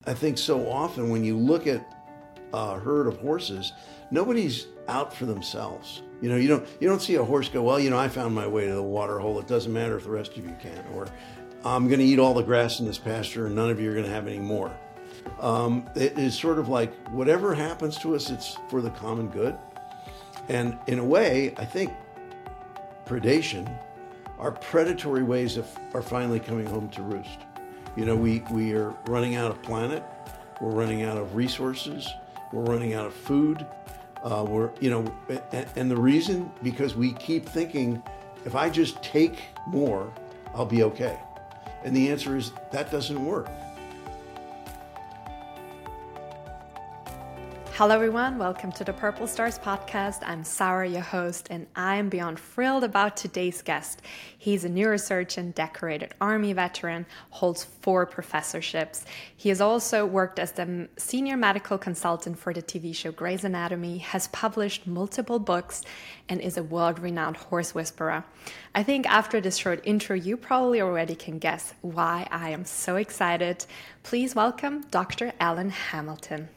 I think so often when you look at a herd of horses, nobody's out for themselves. You don't see a horse go, well, I found my way to the water hole. It doesn't matter if the rest of you can. Or I'm going to eat all the grass in this pasture and none of you are going to have any more. It is sort of like whatever happens to us, it's for the common good. And in a way, I think predation, our predatory ways are finally coming home to roost. We are running out of planet. We're running out of resources. We're running out of food. And the reason, because we keep thinking, if I just take more, I'll be okay. And the answer is that doesn't work. Hello everyone, welcome to the Purple Stars podcast. I'm Sarah, your host, and I'm beyond thrilled about today's guest. He's a neurosurgeon, decorated Army veteran, holds 4 professorships. He has also worked as the senior medical consultant for the TV show Grey's Anatomy, has published multiple books, and is a world-renowned horse whisperer. I think after this short intro, you probably already can guess why I am so excited. Please welcome Dr. Alan Hamilton.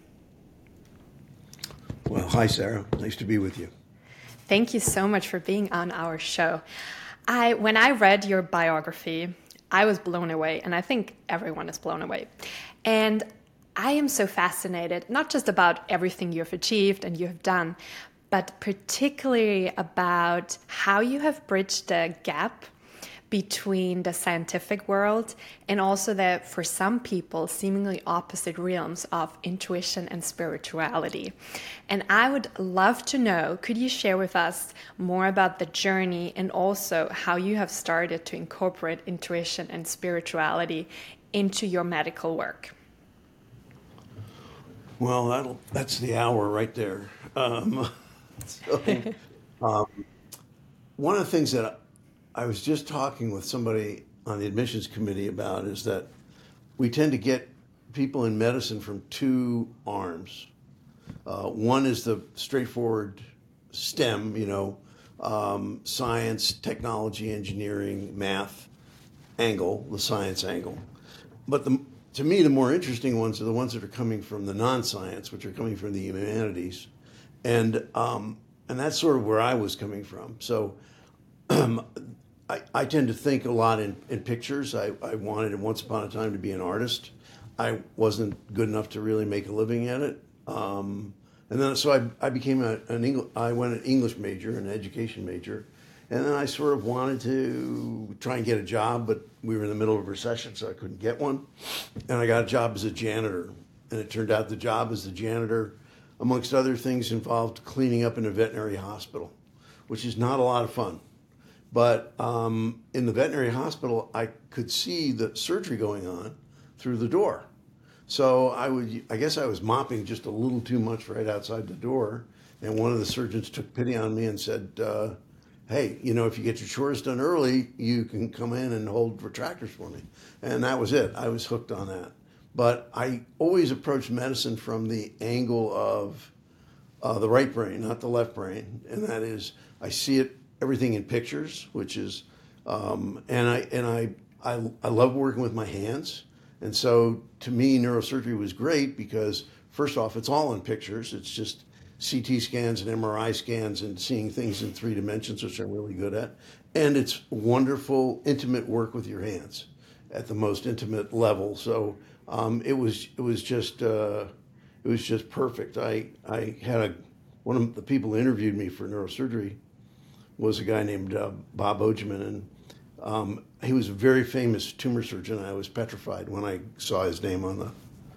Well, hi, Sarah. Nice to be with you. Thank you so much for being on our show. When I read your biography, I was blown away, and I think everyone is blown away. And I am so fascinated, not just about everything you have achieved and you have done, but particularly about how you have bridged the gap between the scientific world and also the, for some people, seemingly opposite realms of intuition and spirituality. And I would love to know, could you share with us more about the journey and also how you have started to incorporate intuition and spirituality into your medical work? Well, that's the hour right there. One of the things that I was just talking with somebody on the admissions committee about is that we tend to get people in medicine from 2 arms. One is the straightforward STEM, science, technology, engineering, math angle, the science angle. But to me, the more interesting ones are the ones that are coming from the non-science, which are coming from the humanities. And that's sort of where I was coming from. So I tend to think a lot in pictures. I wanted once upon a time to be an artist. I wasn't good enough to really make a living at it. And then so I became I went an English major, an education major. And then I sort of wanted to try and get a job, but we were in the middle of a recession, so I couldn't get one. And I got a job as a janitor. And it turned out the job as the janitor, amongst other things, involved cleaning up in a veterinary hospital, which is not a lot of fun. But in the veterinary hospital, I could see the surgery going on through the door. So I guess I was mopping just a little too much right outside the door. And one of the surgeons took pity on me and said, hey, if you get your chores done early, you can come in and hold retractors for me. And that was it. I was hooked on that. But I always approached medicine from the angle of the right brain, not the left brain. And that is, I see everything in pictures, which is, and I love working with my hands. And so to me, neurosurgery was great because first off, it's all in pictures. It's just CT scans and MRI scans and seeing things in 3 dimensions, which I'm really good at. And it's wonderful, intimate work with your hands at the most intimate level. So it was just perfect. I had one of the people who interviewed me for neurosurgery was a guy named Bob Ogeman, and he was a very famous tumor surgeon. I was petrified when I saw his name on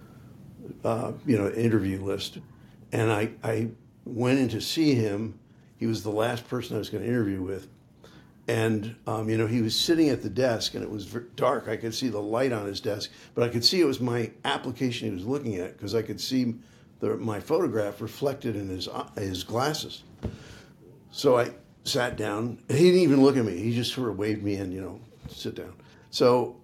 the interview list, and I went in to see him. He was the last person I was going to interview with, and he was sitting at the desk, and it was dark. I could see the light on his desk, but I could see it was my application he was looking at because I could see my photograph reflected in his glasses. So I sat down. He didn't even look at me. He just sort of waved me in, sit down. So,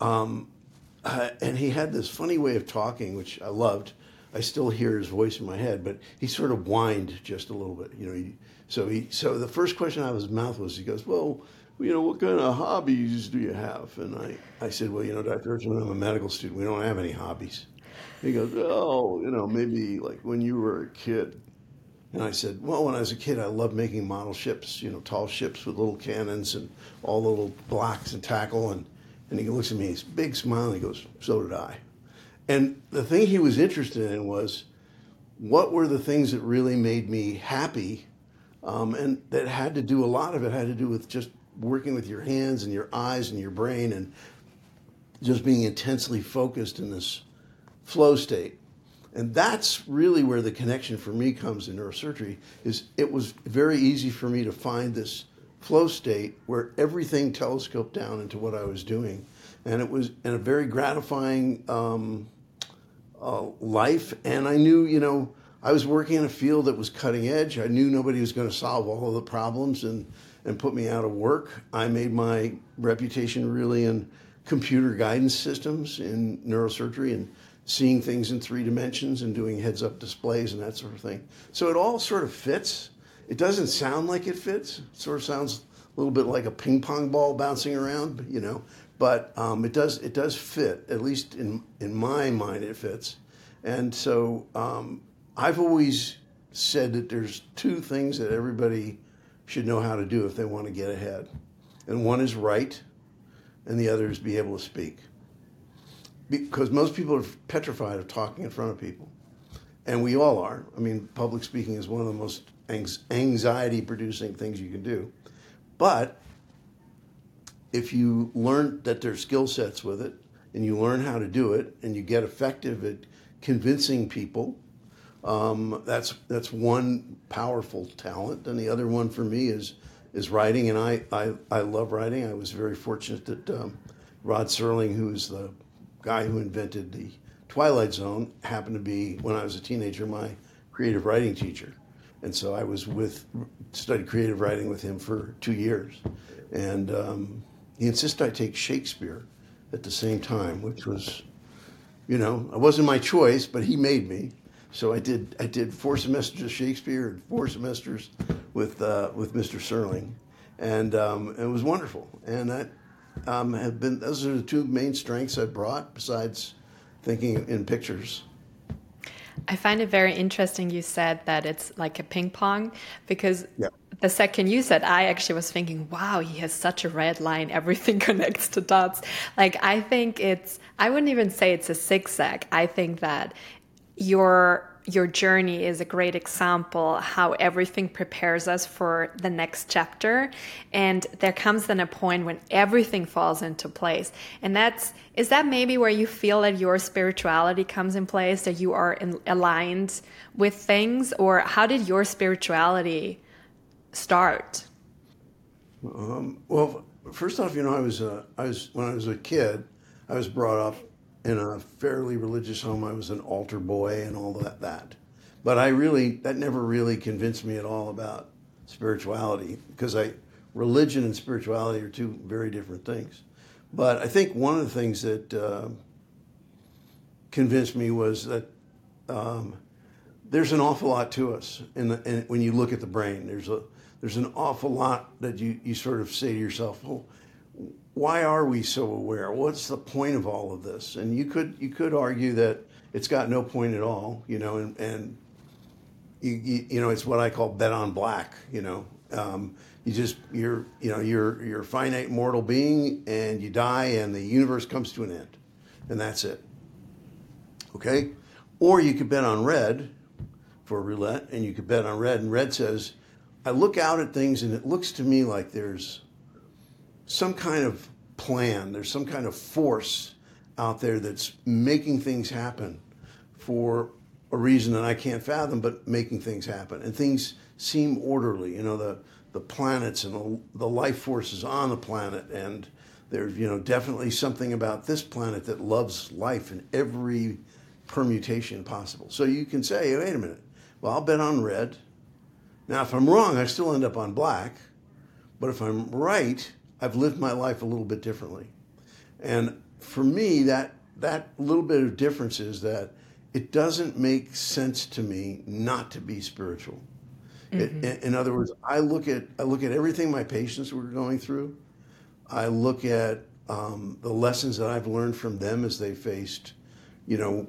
and he had this funny way of talking, which I loved. I still hear his voice in my head, but he sort of whined just a little bit. So the first question out of his mouth was, he goes, well, what kind of hobbies do you have? And I said, well, Dr. Urchin, I'm a medical student. We don't have any hobbies. He goes, oh, maybe like when you were a kid. And I said, well, when I was a kid, I loved making model ships, tall ships with little cannons and all the little blocks and tackle. And he looks at me, he's a big smile, and he goes, so did I. And the thing he was interested in was what were the things that really made me happy, and that had to do, a lot of it had to do with just working with your hands and your eyes and your brain and just being intensely focused in this flow state. And that's really where the connection for me comes in neurosurgery, is it was very easy for me to find this flow state where everything telescoped down into what I was doing. And it was in a very gratifying life. And I knew, I was working in a field that was cutting edge. I knew nobody was going to solve all of the problems and put me out of work. I made my reputation really in computer guidance systems in neurosurgery and seeing things in 3 dimensions and doing heads-up displays and that sort of thing. So it all sort of fits. It doesn't sound like it fits. It sort of sounds a little bit like a ping pong ball bouncing around, but it does fit. At least in my mind, it fits. And so I've always said that there's 2 things that everybody should know how to do if they want to get ahead. And one is write, and the other is be able to speak. Because most people are petrified of talking in front of people. And we all are. I mean, public speaking is one of the most anxiety-producing things you can do. But if you learn that there's skill sets with it, and you learn how to do it, and you get effective at convincing people, that's one powerful talent. And the other one for me is writing, and I love writing. I was very fortunate that Rod Serling, who's the guy who invented the Twilight Zone, happened to be, when I was a teenager, my creative writing teacher. And so I studied creative writing with him for 2 years. And he insisted I take Shakespeare at the same time, which was, it wasn't my choice, but he made me. So I did 4 semesters of Shakespeare and 4 semesters with Mr. Serling. And it was wonderful. And that those are the 2 main strengths I brought, besides thinking in pictures. I find it very interesting you said that it's like a ping pong, because the second you said, I actually was thinking, wow, he has such a red line, everything connects to dots. Like, I think I wouldn't even say it's a zigzag. I think that your journey is a great example how everything prepares us for the next chapter, and there comes then a point when everything falls into place. And is that maybe where you feel that your spirituality comes in place, that you are aligned with things? Or how did your spirituality start? Well, first off, when I was a kid, I was brought up in a fairly religious home. I was an altar boy and all that. But that never really convinced me at all about spirituality, because religion and spirituality are 2 very different things. But I think one of the things that convinced me was that there's an awful lot to us. And when you look at the brain, there's an awful lot that you sort of say to yourself, well, why are we so aware? What's the point of all of this? And you could argue that it's got no point at all, and it's what I call bet on black. You're a finite mortal being, and you die, and the universe comes to an end, and that's it. Okay, or you could bet on red for roulette, and you could bet on red, and red says, I look out at things, and it looks to me like there's some kind of plan, there's some kind of force out there that's making things happen for a reason that I can't fathom, but making things happen. And things seem orderly, the planets and the life forces on the planet. And there's, definitely something about this planet that loves life in every permutation possible. So you can say, wait a minute, well, I'll bet on red. Now, if I'm wrong, I still end up on black. But if I'm right, I've lived my life a little bit differently. And for me, that little bit of difference is that it doesn't make sense to me not to be spiritual. Mm-hmm. In other words, I look at everything my patients were going through. I look at the lessons that I've learned from them as they faced,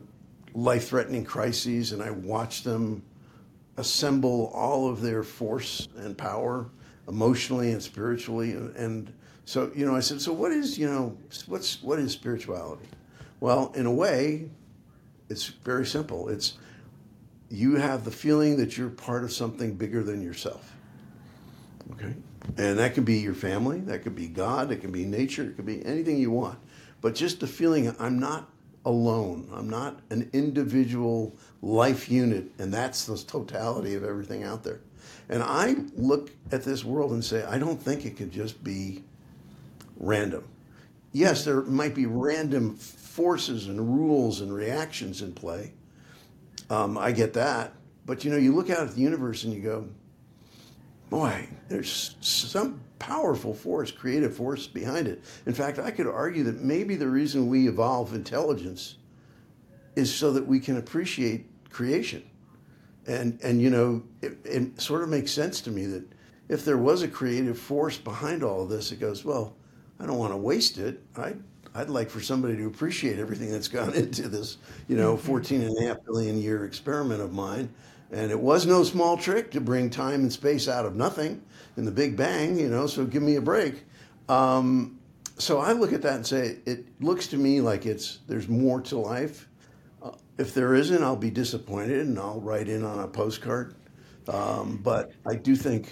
life-threatening crises, and I watch them assemble all of their force and power emotionally and spiritually. And so, I said, so what is, what is spirituality? Well, in a way, it's very simple. It's you have the feeling that you're part of something bigger than yourself. Okay. And that could be your family, that could be God, it could be nature, it could be anything you want. But just the feeling I'm not alone, I'm not an individual life unit, and that's the totality of everything out there. And I look at this world and say, I don't think it could just be random. Yes, there might be random forces and rules and reactions in play. I get that. But you look out at the universe and you go, boy, there's some powerful force, creative force behind it. In fact, I could argue that maybe the reason we evolve intelligence is so that we can appreciate creation. And it sort of makes sense to me that if there was a creative force behind all of this, it goes, well, I don't want to waste it. I'd like for somebody to appreciate everything that's gone into this, 14.5 billion year experiment of mine. And it was no small trick to bring time and space out of nothing in the Big Bang, so give me a break. So I look at that and say, it looks to me like there's more to life. If there isn't, I'll be disappointed and I'll write in on a postcard. But I do think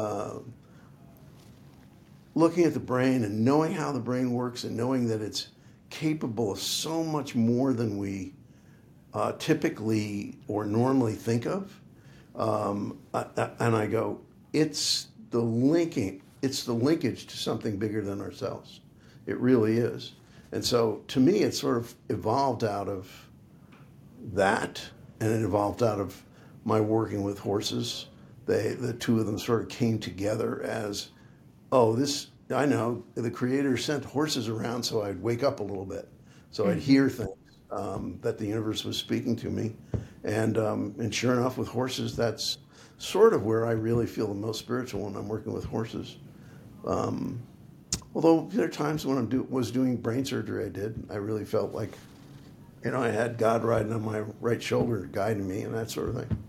looking at the brain and knowing how the brain works and knowing that it's capable of so much more than we typically or normally think of. And I go, it's the linkage to something bigger than ourselves. It really is. And so to me, it sort of evolved out of that, and it evolved out of my working with horses. The two of them sort of came together as, I know, the creator sent horses around so I'd wake up a little bit, so I'd hear things. That the universe was speaking to me. And sure enough, with horses, that's sort of where I really feel the most spiritual when I'm working with horses. Although there are times when I was doing brain surgery, I really felt like, I had God riding on my right shoulder, guiding me and that sort of thing.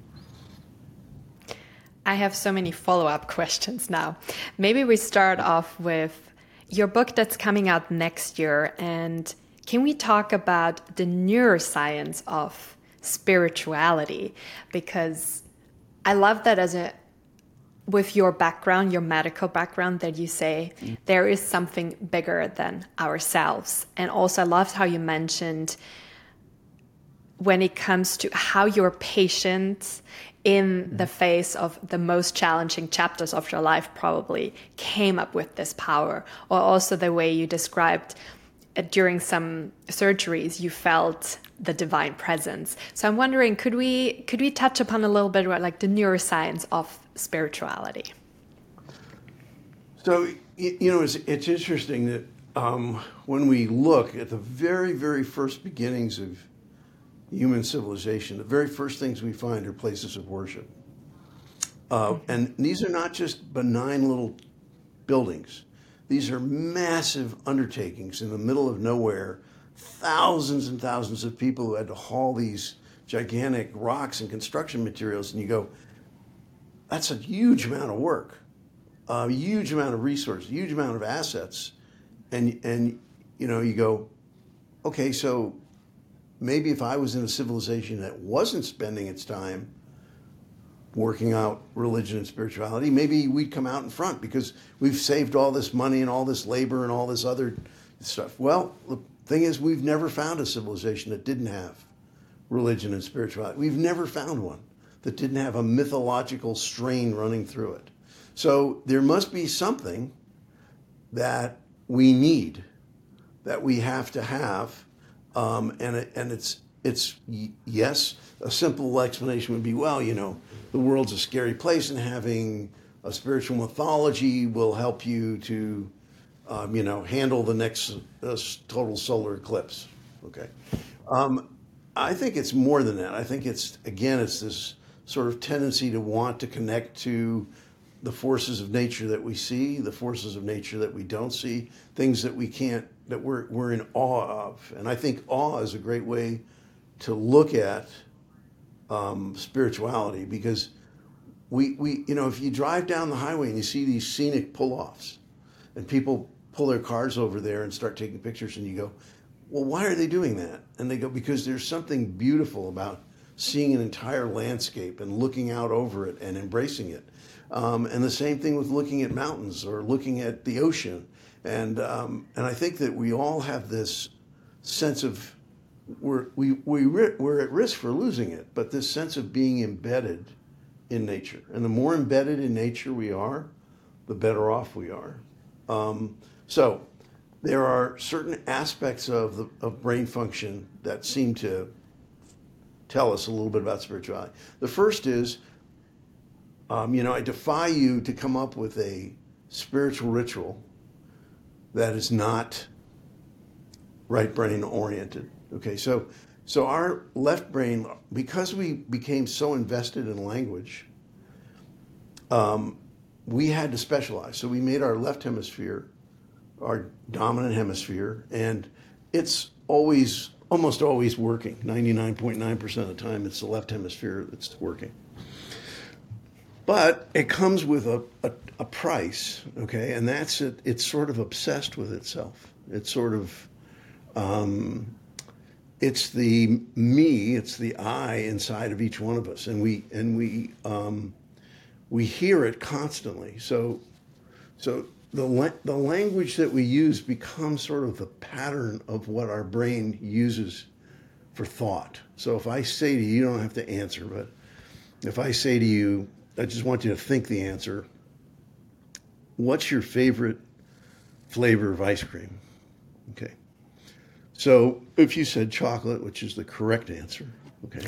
I have so many follow-up questions now. Maybe we start off with your book that's coming out next year, and can we talk about the neuroscience of spirituality? Because I love that with your background, your medical background, that you say there is something bigger than ourselves. And also I loved how you mentioned when it comes to how you're patient in the face of the most challenging chapters of your life probably came up with this power. Or also the way you described during some surgeries, you felt the divine presence. So I'm wondering, could we touch upon a little bit about like the neuroscience of spirituality? So, it's interesting that when we look at the very, very first beginnings of human civilization, the very first things we find are places of worship. And these are not just benign little buildings. These are massive undertakings in the middle of nowhere, thousands and thousands of people who had to haul these gigantic rocks and construction materials. And you go, that's a huge amount of work, a huge amount of resources, a huge amount of assets. And you go, okay, so maybe if I was in a civilization that wasn't spending its time working out religion and spirituality, maybe we'd come out in front because we've saved all this money and all this labor and all this other stuff. Well, the thing is, we've never found a civilization that didn't have religion and spirituality. We've never found one that didn't have a mythological strain running through it. So there must be something that we need, that we have to have, and it's yes, a simple explanation would be, well, the world's a scary place, and having a spiritual mythology will help you to, handle the next total solar eclipse. Okay. I think it's more than that. I think it's this sort of tendency to want to connect to the forces of nature that we see, the forces of nature that we don't see, things that we can't, that we're in awe of. And I think awe is a great way to look at spirituality, because we if you drive down the highway and you see these scenic pull-offs and people pull their cars over there and start taking pictures, and you go, well, why are they doing that? And they go, because there's something beautiful about seeing an entire landscape and looking out over it and embracing it. And the same thing with looking at mountains or looking at the ocean. And I think that we all have this sense of we're at risk for losing it, but this sense of being embedded in nature. And the more embedded in nature we are, the better off we are. So there are certain aspects of brain function that seem to tell us a little bit about spirituality. The first is, I defy you to come up with a spiritual ritual that is not right brain oriented. Okay, so our left brain, because we became so invested in language, we had to specialize. So we made our left hemisphere our dominant hemisphere, and it's almost always working. 99.9% of the time, it's the left hemisphere that's working. But it comes with a price, okay, and that's it. It's sort of obsessed with itself. It's sort of, it's the me, it's the I inside of each one of us, and we hear it constantly. So the language that we use becomes sort of the pattern of what our brain uses for thought. So if I say to you, you don't have to answer, but if I say to you, I just want you to think the answer. What's your favorite flavor of ice cream? Okay. So if you said chocolate, which is the correct answer, okay,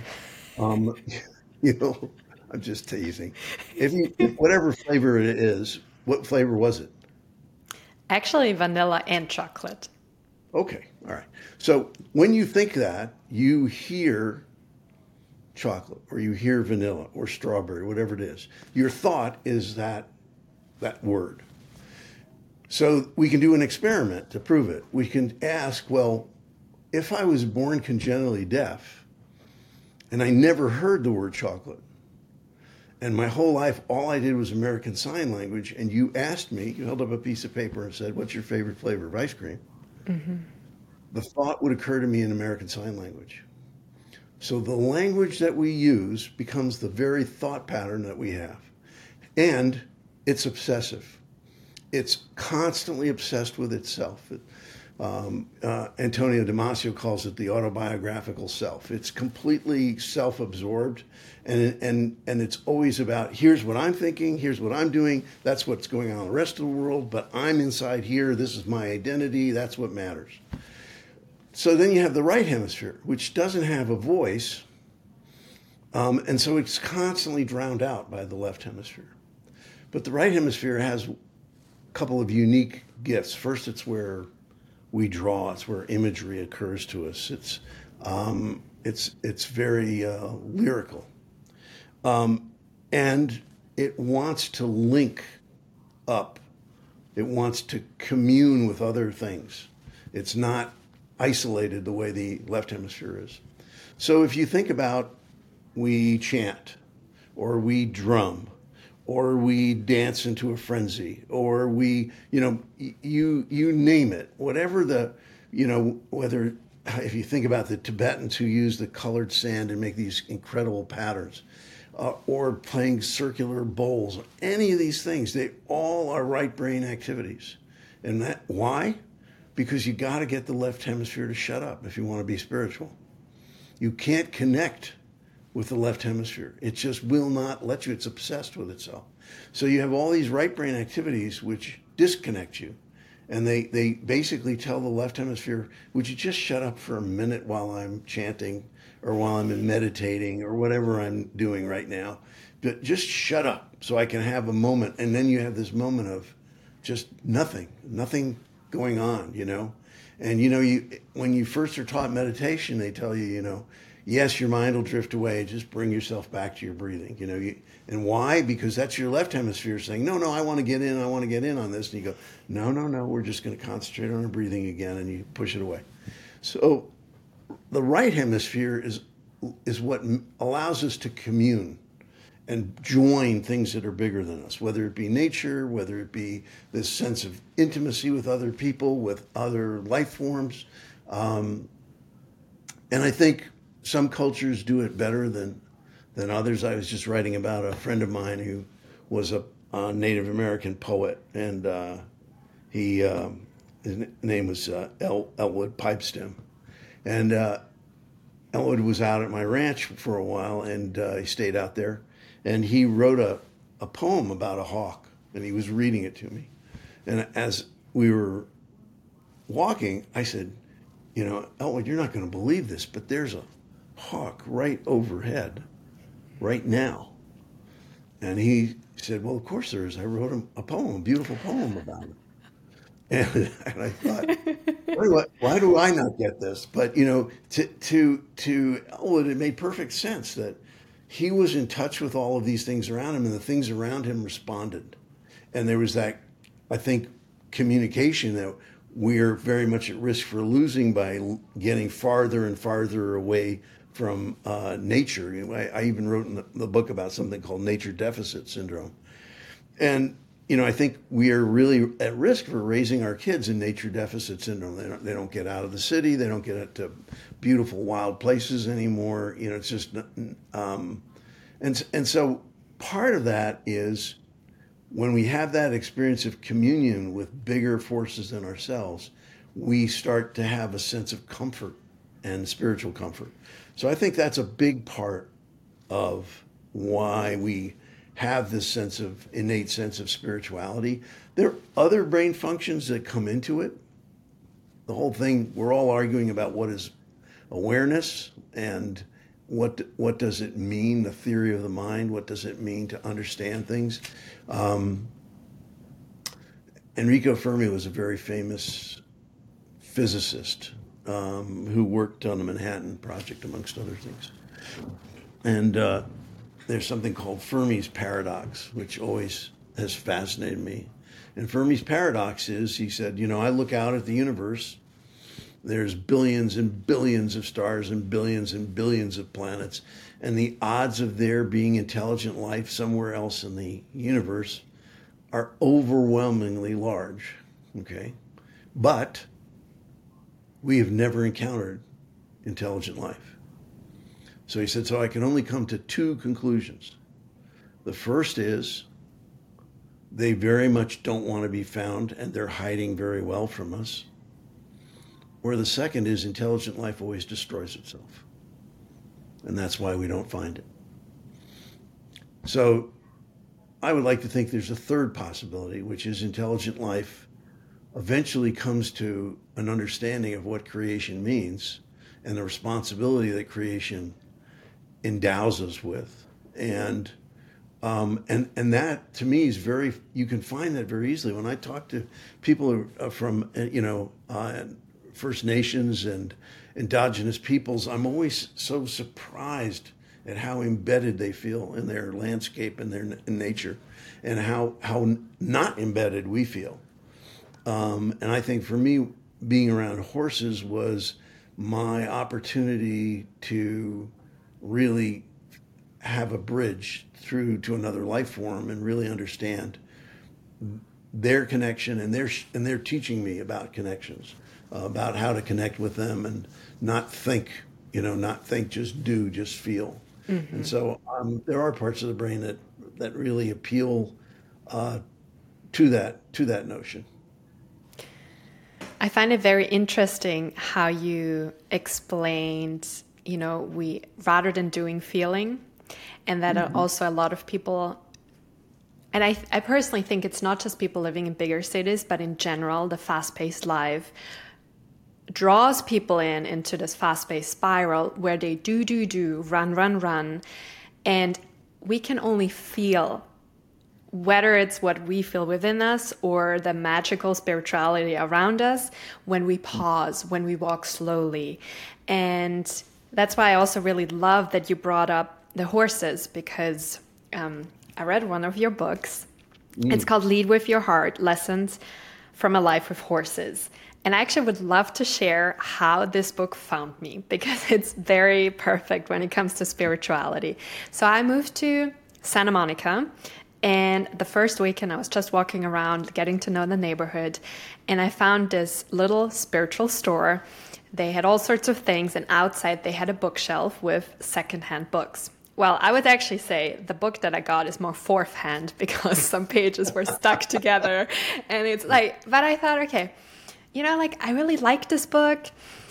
I'm just teasing. If whatever flavor it is, what flavor was it? Actually, vanilla and chocolate. Okay, all right. So when you think that, you hear chocolate or you hear vanilla or strawberry, whatever it is. Your thought is that word. So we can do an experiment to prove it. We can ask, well, if I was born congenitally deaf and I never heard the word chocolate, and my whole life, all I did was American Sign Language, and you asked me, you held up a piece of paper and said, what's your favorite flavor of ice cream? Mm-hmm. The thought would occur to me in American Sign Language. So the language that we use becomes the very thought pattern that we have. And it's obsessive. It's constantly obsessed with itself. Antonio Damasio calls it the autobiographical self. It's completely self-absorbed, and it's always about, here's what I'm thinking, here's what I'm doing, that's what's going on in the rest of the world, but I'm inside here, this is my identity, that's what matters. So then you have the right hemisphere, which doesn't have a voice, and so it's constantly drowned out by the left hemisphere. But the right hemisphere has a couple of unique gifts. First, it's where we draw. It's where imagery occurs to us. It's very lyrical, and it wants to link up. It wants to commune with other things. It's not isolated the way the left hemisphere is. So if you think about, we chant, or we drum, or we dance into a frenzy, or we, you name it, whatever whether, if you think about the Tibetans who use the colored sand and make these incredible patterns, or playing circular bowls, any of these things, they all are right brain activities. And why? Because you got to get the left hemisphere to shut up if you want to be spiritual. You can't connect with the left hemisphere. It just will not let you. It's obsessed with itself. So you have all these right brain activities which disconnect you. And they basically tell the left hemisphere, would you just shut up for a minute while I'm chanting or while I'm meditating or whatever I'm doing right now? But just shut up so I can have a moment. And then you have this moment of just nothing going on, And, when you first are taught meditation, they tell you, yes, your mind will drift away. Just bring yourself back to your breathing. And why? Because that's your left hemisphere saying, no, I want to get in on this. And you go, no, we're just going to concentrate on our breathing again, and you push it away. So the right hemisphere is what allows us to commune and join things that are bigger than us, whether it be nature, whether it be this sense of intimacy with other people, with other life forms. And I think some cultures do it better than others. I was just writing about a friend of mine who was a Native American poet, and his name was Elwood Pipestem. And Elwood was out at my ranch for a while, and he stayed out there. And he wrote a poem about a hawk, and he was reading it to me. And as we were walking, I said, Elwood, you're not going to believe this, but there's a hawk right overhead right now. And he said, well, of course there is. I wrote him a poem, a beautiful poem about it. And I thought, why do I not get this? But, to Elwood, it made perfect sense that he was in touch with all of these things around him, and the things around him responded. And there was that, I think, communication that we're very much at risk for losing by getting farther and farther away from nature. I even wrote in the book about something called nature deficit syndrome. And, I think we are really at risk for raising our kids in nature deficit syndrome. They don't get out of the city. They don't get to beautiful wild places anymore. It's just, and so part of that is when we have that experience of communion with bigger forces than ourselves, we start to have a sense of comfort and spiritual comfort. So I think that's a big part of why we have this innate sense of spirituality. There are other brain functions that come into it. The whole thing, we're all arguing about what is awareness and what does it mean, the theory of the mind, what does it mean to understand things. Enrico Fermi was a very famous physicist who worked on the Manhattan Project, amongst other things. And there's something called Fermi's paradox, which always has fascinated me. And Fermi's paradox is, he said, I look out at the universe, there's billions and billions of stars and billions of planets, and the odds of there being intelligent life somewhere else in the universe are overwhelmingly large, okay? But we have never encountered intelligent life. So he said, so I can only come to two conclusions. The first is they very much don't want to be found, and they're hiding very well from us. Or the second is intelligent life always destroys itself. And that's why we don't find it. So I would like to think there's a third possibility, which is intelligent life eventually comes to an understanding of what creation means and the responsibility that creation endows us with. And that to me is you can find that very easily. When I talk to people from, First Nations and indigenous peoples, I'm always so surprised at how embedded they feel in their landscape and in nature, and how not embedded we feel. And I think for me, being around horses was my opportunity to really have a bridge through to another life form and really understand their connection, and they're teaching me about connections, about how to connect with them and not think, just feel. Mm-hmm. And so there are parts of the brain that really appeal to that notion. I find it very interesting how you explained, we rather than doing, feeling, and that also a lot of people, and I personally think it's not just people living in bigger cities, but in general, the fast-paced life draws people into this fast-paced spiral where they do, run, and we can only feel, whether it's what we feel within us or the magical spirituality around us, when we pause, when we walk slowly. And that's why I also really love that you brought up the horses, because I read one of your books. It's called Lead with Your Heart, Lessons from a Life with Horses. And I actually would love to share how this book found me because it's very perfect when it comes to spirituality. So I moved to Santa Monica, and the first weekend I was just walking around, getting to know the neighborhood, and I found this little spiritual store. They had all sorts of things, and outside they had a bookshelf with secondhand books. Well, I would actually say the book that I got is more fourth hand because some pages were stuck together. And it's like, but I thought, okay, like I really like this book.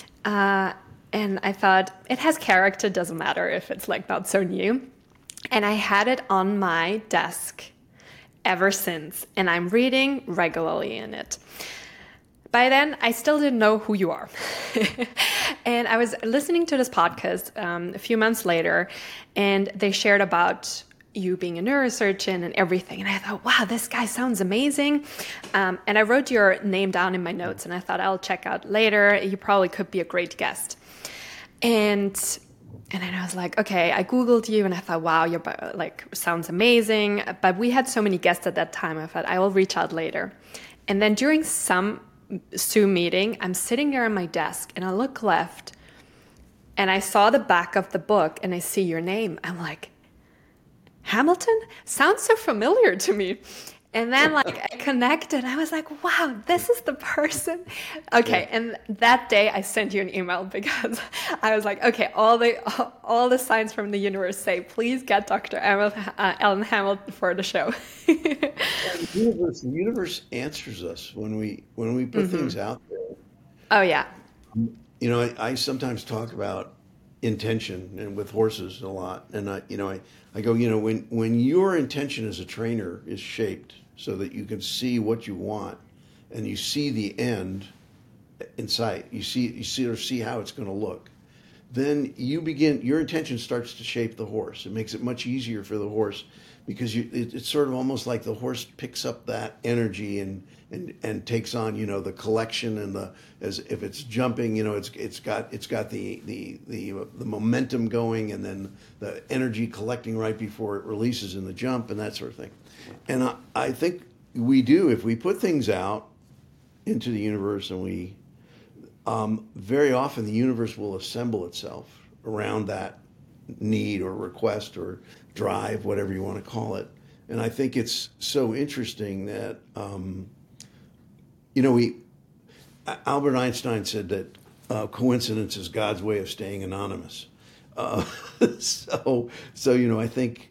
And I thought it has character, doesn't matter if it's like not so new. And I had it on my desk ever since. And I'm reading regularly in it. By then, I still didn't know who you are. And I was listening to this podcast a few months later, and they shared about you being a neurosurgeon and everything. And I thought, wow, this guy sounds amazing. And I wrote your name down in my notes, and I thought I'll check out later. You probably could be a great guest. And then I was like, okay, I Googled you, and I thought, wow, your like sounds amazing. But we had so many guests at that time. I thought I will reach out later. And then during some Zoom meeting, I'm sitting there on my desk and I look left and I saw the back of the book and I see your name. I'm like, Hamilton? Sounds so familiar to me. And then like I connected. I was like, wow, this is the person. Okay, and that day I sent you an email because I was like, okay, all the signs from the universe say, please get Dr. Ellen Hamilton for the show. The universe answers us when we put things out there. Oh yeah. I sometimes talk about intention and with horses a lot, and I go, when your intention as a trainer is shaped so that you can see what you want and you see the end in sight, you see how it's going to look, then your intention starts to shape the horse. It makes it much easier for the horse because it's sort of almost like the horse picks up that energy and takes on, the collection and as if it's jumping, it's got the momentum going, and then the energy collecting right before it releases in the jump and that sort of thing. And I think we do, if we put things out into the universe, and we very often the universe will assemble itself around that need or request or drive, whatever you want to call it. And I think it's so interesting that Albert Einstein said that coincidence is God's way of staying anonymous. So I think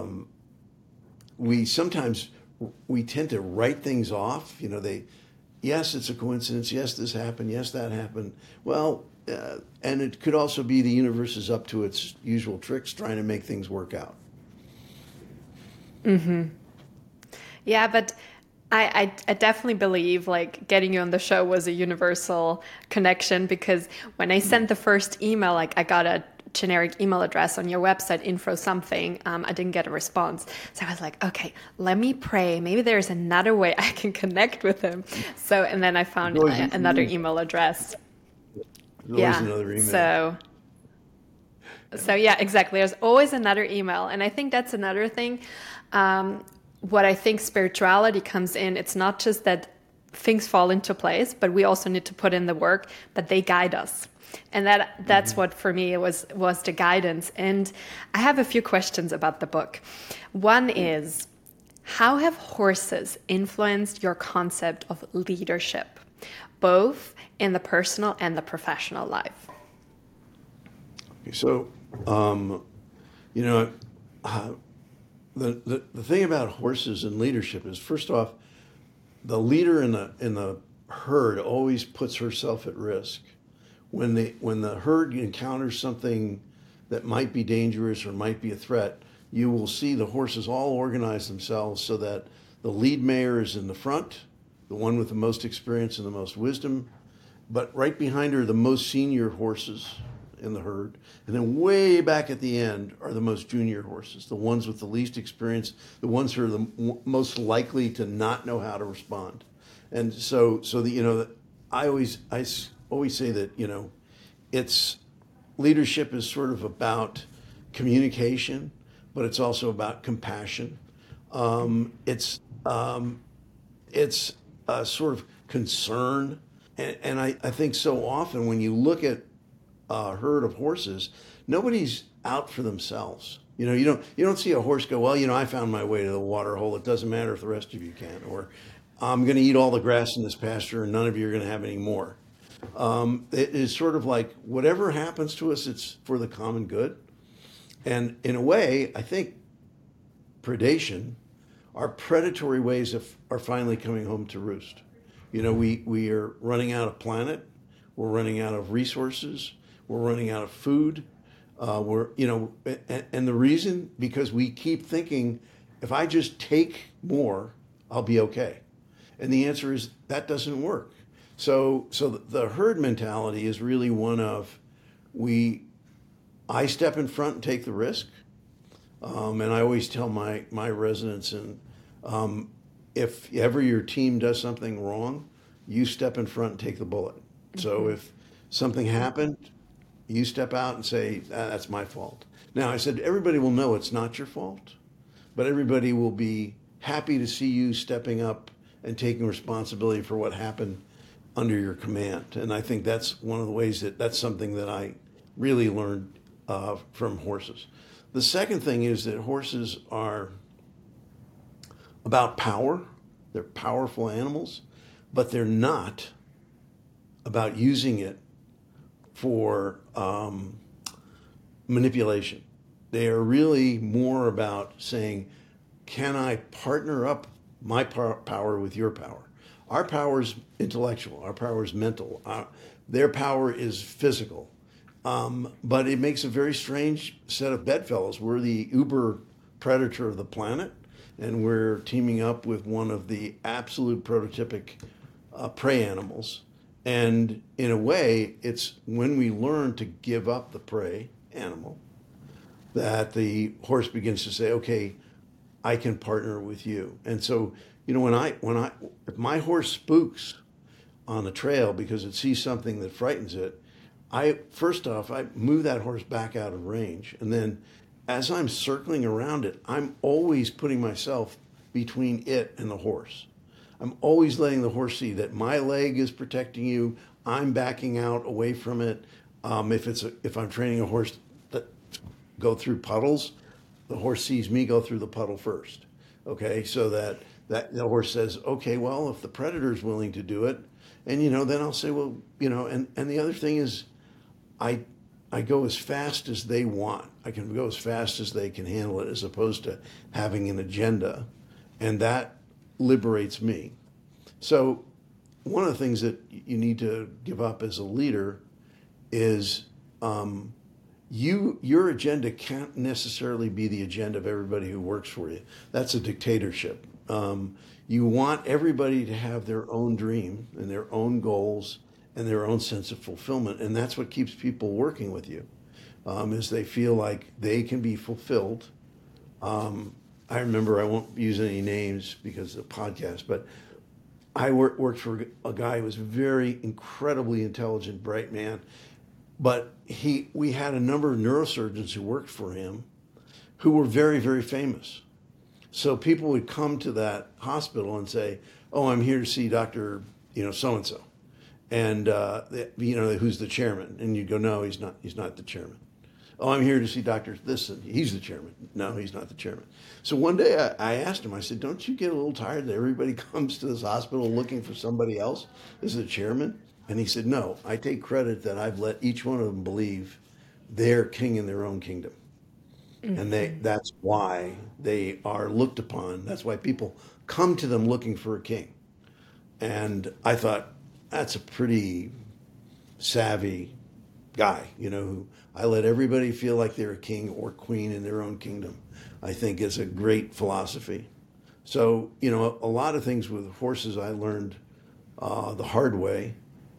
we tend to write things off. Yes, it's a coincidence. Yes, this happened. Yes, that happened. Well, and it could also be the universe is up to its usual tricks, trying to make things work out. Mm-hmm. Yeah, but I definitely believe like getting you on the show was a universal connection, because when I sent the first email, like I got a generic email address on your website, info something. I didn't get a response. So I was like, okay, let me pray. Maybe there's another way I can connect with him. So, and then I found another email address. There's always another email. So yeah, exactly. There's always another email. And I think that's another thing. What I think spirituality comes in, it's not just that things fall into place, but we also need to put in the work, but they guide us. And that's what for me was the guidance. And I have a few questions about the book. One is, how have horses influenced your concept of leadership, both in the personal and the professional life? So, the thing about horses and leadership is, first off, the leader in the herd always puts herself at risk. When the herd encounters something that might be dangerous or might be a threat, you will see the horses all organize themselves so that the lead mare is in the front, the one with the most experience and the most wisdom, but right behind her, the most senior horses in the herd. And then way back at the end are the most junior horses, the ones with the least experience, the ones who are the most likely to not know how to respond. And I always say that, it's leadership is sort of about communication, but it's also about compassion. It's a sort of concern And I think so often when you look at a herd of horses, nobody's out for themselves. You don't see a horse go, well, I found my way to the water hole. It doesn't matter if the rest of you can. Or I'm going to eat all the grass in this pasture and none of you are going to have any more. It is sort of like whatever happens to us, it's for the common good. And in a way, I think predation, our predatory ways are finally coming home to roost. We are running out of planet. We're running out of resources. We're running out of food. And the reason, because we keep thinking, if I just take more, I'll be okay. And the answer is that doesn't work. So the herd mentality is really one of I step in front and take the risk. And I always tell my residents, and if ever your team does something wrong, you step in front and take the bullet. So if something happened, you step out and say, that's my fault. Now, I said, everybody will know it's not your fault, but everybody will be happy to see you stepping up and taking responsibility for what happened under your command. And I think that's one of the ways that's something that I really learned from horses. The second thing is that horses are about power. They're powerful animals, but they're not about using it for manipulation. They are really more about saying, can I partner up my power with your power? Our power is intellectual. Our power is mental. Their power is physical. But it makes a very strange set of bedfellows. We're the uber predator of the planet, and we're teaming up with one of the absolute prototypic prey animals. And in a way, it's when we learn to give up the prey animal that the horse begins to say, okay, I can partner with you. And so, if my horse spooks on the trail because it sees something that frightens it, I move that horse back out of range. And then as I'm circling around it, I'm always putting myself between it and the horse. I'm always letting the horse see that my leg is protecting you. I'm backing out away from it. If I'm training a horse that go through puddles, the horse sees me go through the puddle first. Okay, so that the horse says, okay, well, if the predator's willing to do it, and then I'll say, well, and the other thing is, I go as fast as they want. I can go as fast as they can handle it, as opposed to having an agenda, and that liberates me. So one of the things that you need to give up as a leader is your agenda can't necessarily be the agenda of everybody who works for you. That's a dictatorship. You want everybody to have their own dream and their own goals and their own sense of fulfillment, and that's what keeps people working with you, is they feel like they can be fulfilled. I remember, I won't use any names because of the podcast, but I worked for a guy who was a very incredibly intelligent, bright man, but we had a number of neurosurgeons who worked for him who were very, very famous. So people would come to that hospital and say, oh, I'm here to see Dr. So-and-so. And, who's the chairman? And you'd go, no, he's not the chairman. Oh, I'm here to see Dr. this, and he's the chairman. No, he's not the chairman. So one day I asked him, I said, don't you get a little tired that everybody comes to this hospital looking for somebody else as the chairman? And he said, no, I take credit that I've let each one of them believe they're king in their own kingdom. Mm-hmm. And that's why they are looked upon. That's why people come to them looking for a king. And I thought, that's a pretty savvy guy, who I let everybody feel like they're a king or queen in their own kingdom, I think is a great philosophy. So, a lot of things with horses I learned the hard way,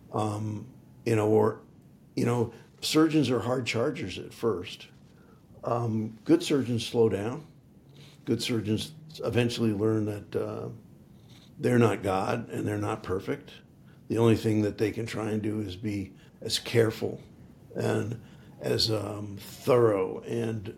surgeons are hard chargers at first. Good surgeons slow down. Good surgeons eventually learn that they're not God and they're not perfect. The only thing that they can try and do is be as careful and as thorough and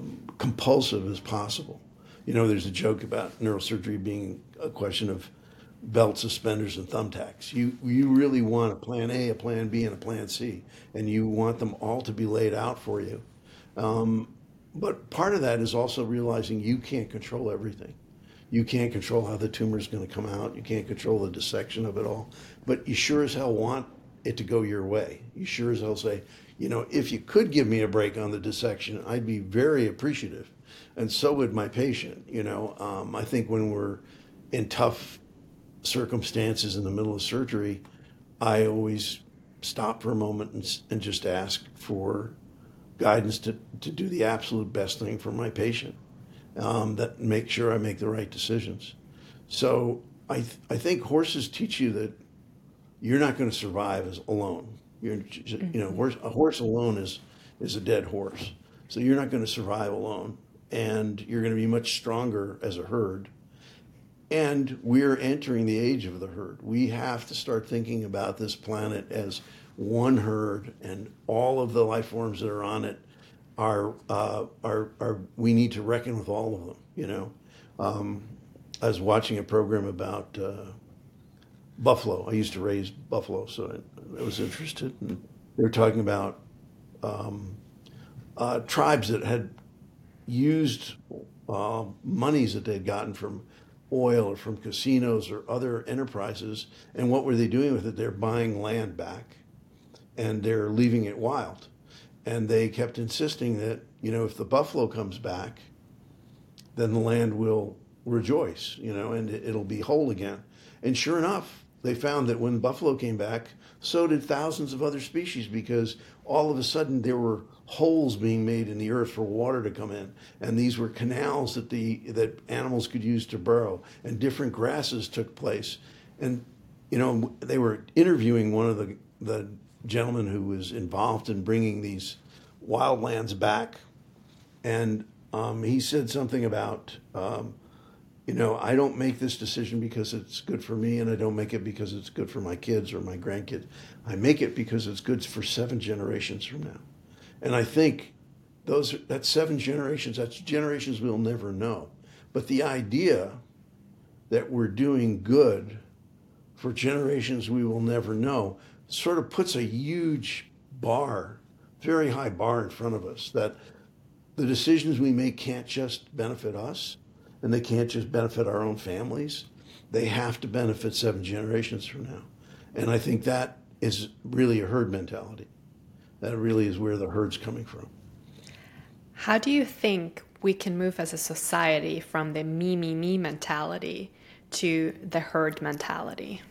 compulsive as possible. There's a joke about neurosurgery being a question of belt, suspenders, and thumbtacks. You really want a plan A, a plan B, and a plan C, and you want them all to be laid out for you. But part of that is also realizing you can't control everything. You can't control how the tumor is going to come out. You can't control the dissection of it all. But you sure as hell want it to go your way. You sure as hell say, if you could give me a break on the dissection, I'd be very appreciative. And so would my patient. I think when we're in tough circumstances in the middle of surgery, I always stop for a moment and just ask for guidance to do the absolute best thing for my patient, that make sure I make the right decisions. So I think horses teach you that you're not going to survive alone. A horse alone is a dead horse. So you're not going to survive alone, and you're going to be much stronger as a herd. And we're entering the age of the herd. We have to start thinking about this planet as one herd, and all of the life forms that are on it are we need to reckon with all of them. I was watching a program about buffalo. I used to raise buffalo, so I was interested. And they were talking about tribes that had used monies that they'd gotten from oil or from casinos or other enterprises, and what were they doing with it? They're buying land back, and they're leaving it wild. And they kept insisting that, if the buffalo comes back, then the land will rejoice, and it'll be whole again. And sure enough, they found that when buffalo came back, so did thousands of other species, because all of a sudden there were holes being made in the earth for water to come in, and these were canals that animals could use to burrow, and different grasses took place. And they were interviewing one of the gentleman who was involved in bringing these wildlands back, and he said something about I don't make this decision because it's good for me, and I don't make it because it's good for my kids or my grandkids. I make it because it's good for 7 generations from now. And I think that's 7 generations. That's generations we'll never know. But the idea that we're doing good for generations we will never know sort of puts a huge bar, very high bar in front of us, that the decisions we make can't just benefit us, and they can't just benefit our own families. They have to benefit 7 generations from now. And I think that is really a herd mentality. That really is where the herd's coming from. How do you think we can move as a society from the me, me, me mentality to the herd mentality?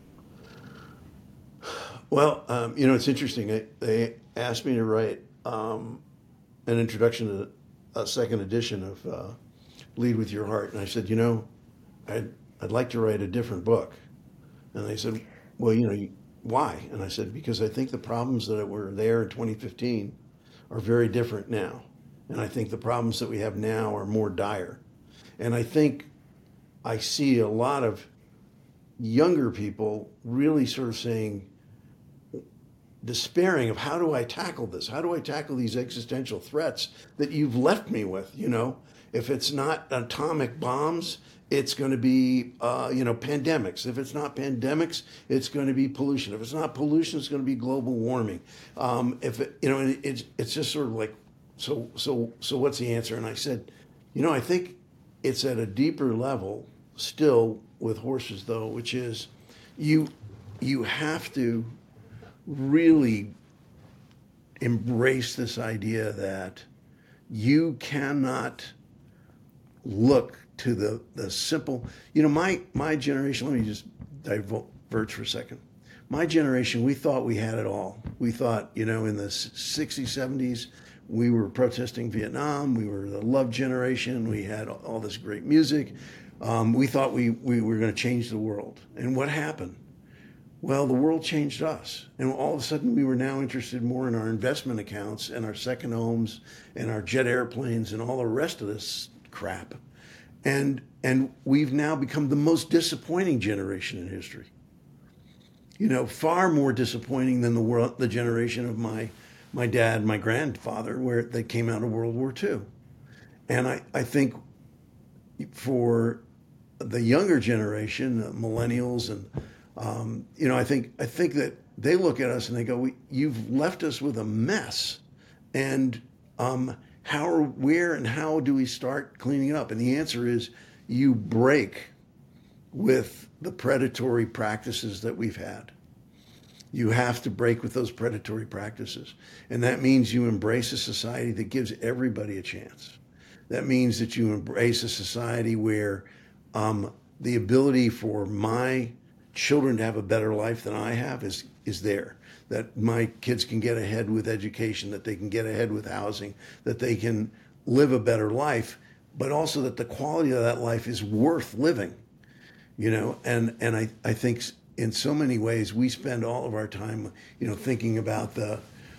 Well, it's interesting. They asked me to write an introduction to a second edition of Lead with Your Heart. And I said, I'd like to write a different book. And they said, well, why? And I said, because I think the problems that were there in 2015 are very different now. And I think the problems that we have now are more dire. And I think I see a lot of younger people really sort of saying, despairing of, how do I tackle this? How do I tackle these existential threats that you've left me with? If it's not atomic bombs, it's going to be, pandemics. If it's not pandemics, it's going to be pollution. If it's not pollution, it's going to be global warming. It's just sort of like, so what's the answer? And I said, I think it's at a deeper level still with horses, though, which is you have to really embrace this idea that you cannot look to the simple, my generation, let me just diverge for a second. My generation, we thought we had it all. We thought, in the 60s, 70s, we were protesting Vietnam. We were the love generation. We had all this great music. We thought we were going to change the world. And what happened? Well, the world changed us. And all of a sudden, we were now interested more in our investment accounts and our second homes and our jet airplanes and all the rest of this crap. And we've now become the most disappointing generation in history. Far more disappointing than the generation of my dad, my grandfather, where they came out of World War II. And I think for the younger generation, millennials, and I think that they look at us and they go, "You've left us with a mess," and where and how do we start cleaning it up? And the answer is, you break with the predatory practices that we've had. You have to break with those predatory practices. And that means you embrace a society that gives everybody a chance. That means that you embrace a society where the ability for my children to have a better life than I have is there. That my kids can get ahead with education, that they can get ahead with housing, that they can live a better life, but also that the quality of that life is worth living. And I think in so many ways we spend all of our time, thinking about the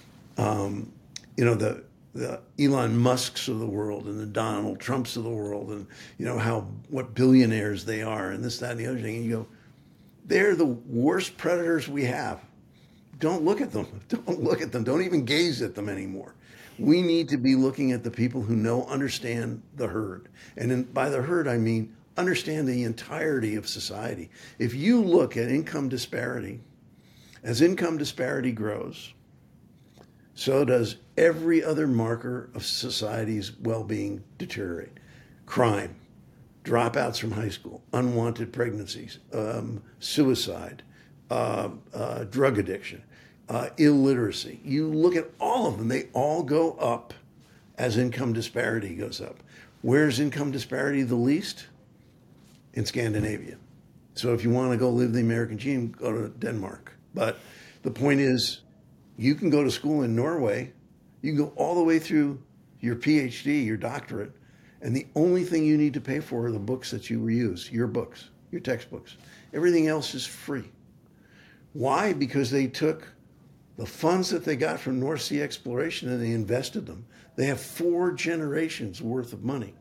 Elon Musks of the world and the Donald Trumps of the world, and what billionaires they are, and this, that, and the other thing. And you go, they're the worst predators we have. Don't look at them. Don't look at them. Don't even gaze at them anymore. We need to be looking at the people who understand the herd, and by the herd I mean understand the entirety of society. If you look at income disparity, as income disparity grows, so does every other marker of society's well-being deteriorate. Crime, dropouts from high school, unwanted pregnancies, suicide, drug addiction, illiteracy. You look at all of them, they all go up as income disparity goes up. Where's income disparity the least? In Scandinavia. So if you want to go live the American dream, go to Denmark. But the point is, you can go to school in Norway, you can go all the way through your PhD, your doctorate, and the only thing you need to pay for are the books that you reuse, your books, your textbooks. Everything else is free. Why? Because they took the funds that they got from North Sea exploration and they invested them. They have 4 generations worth of money.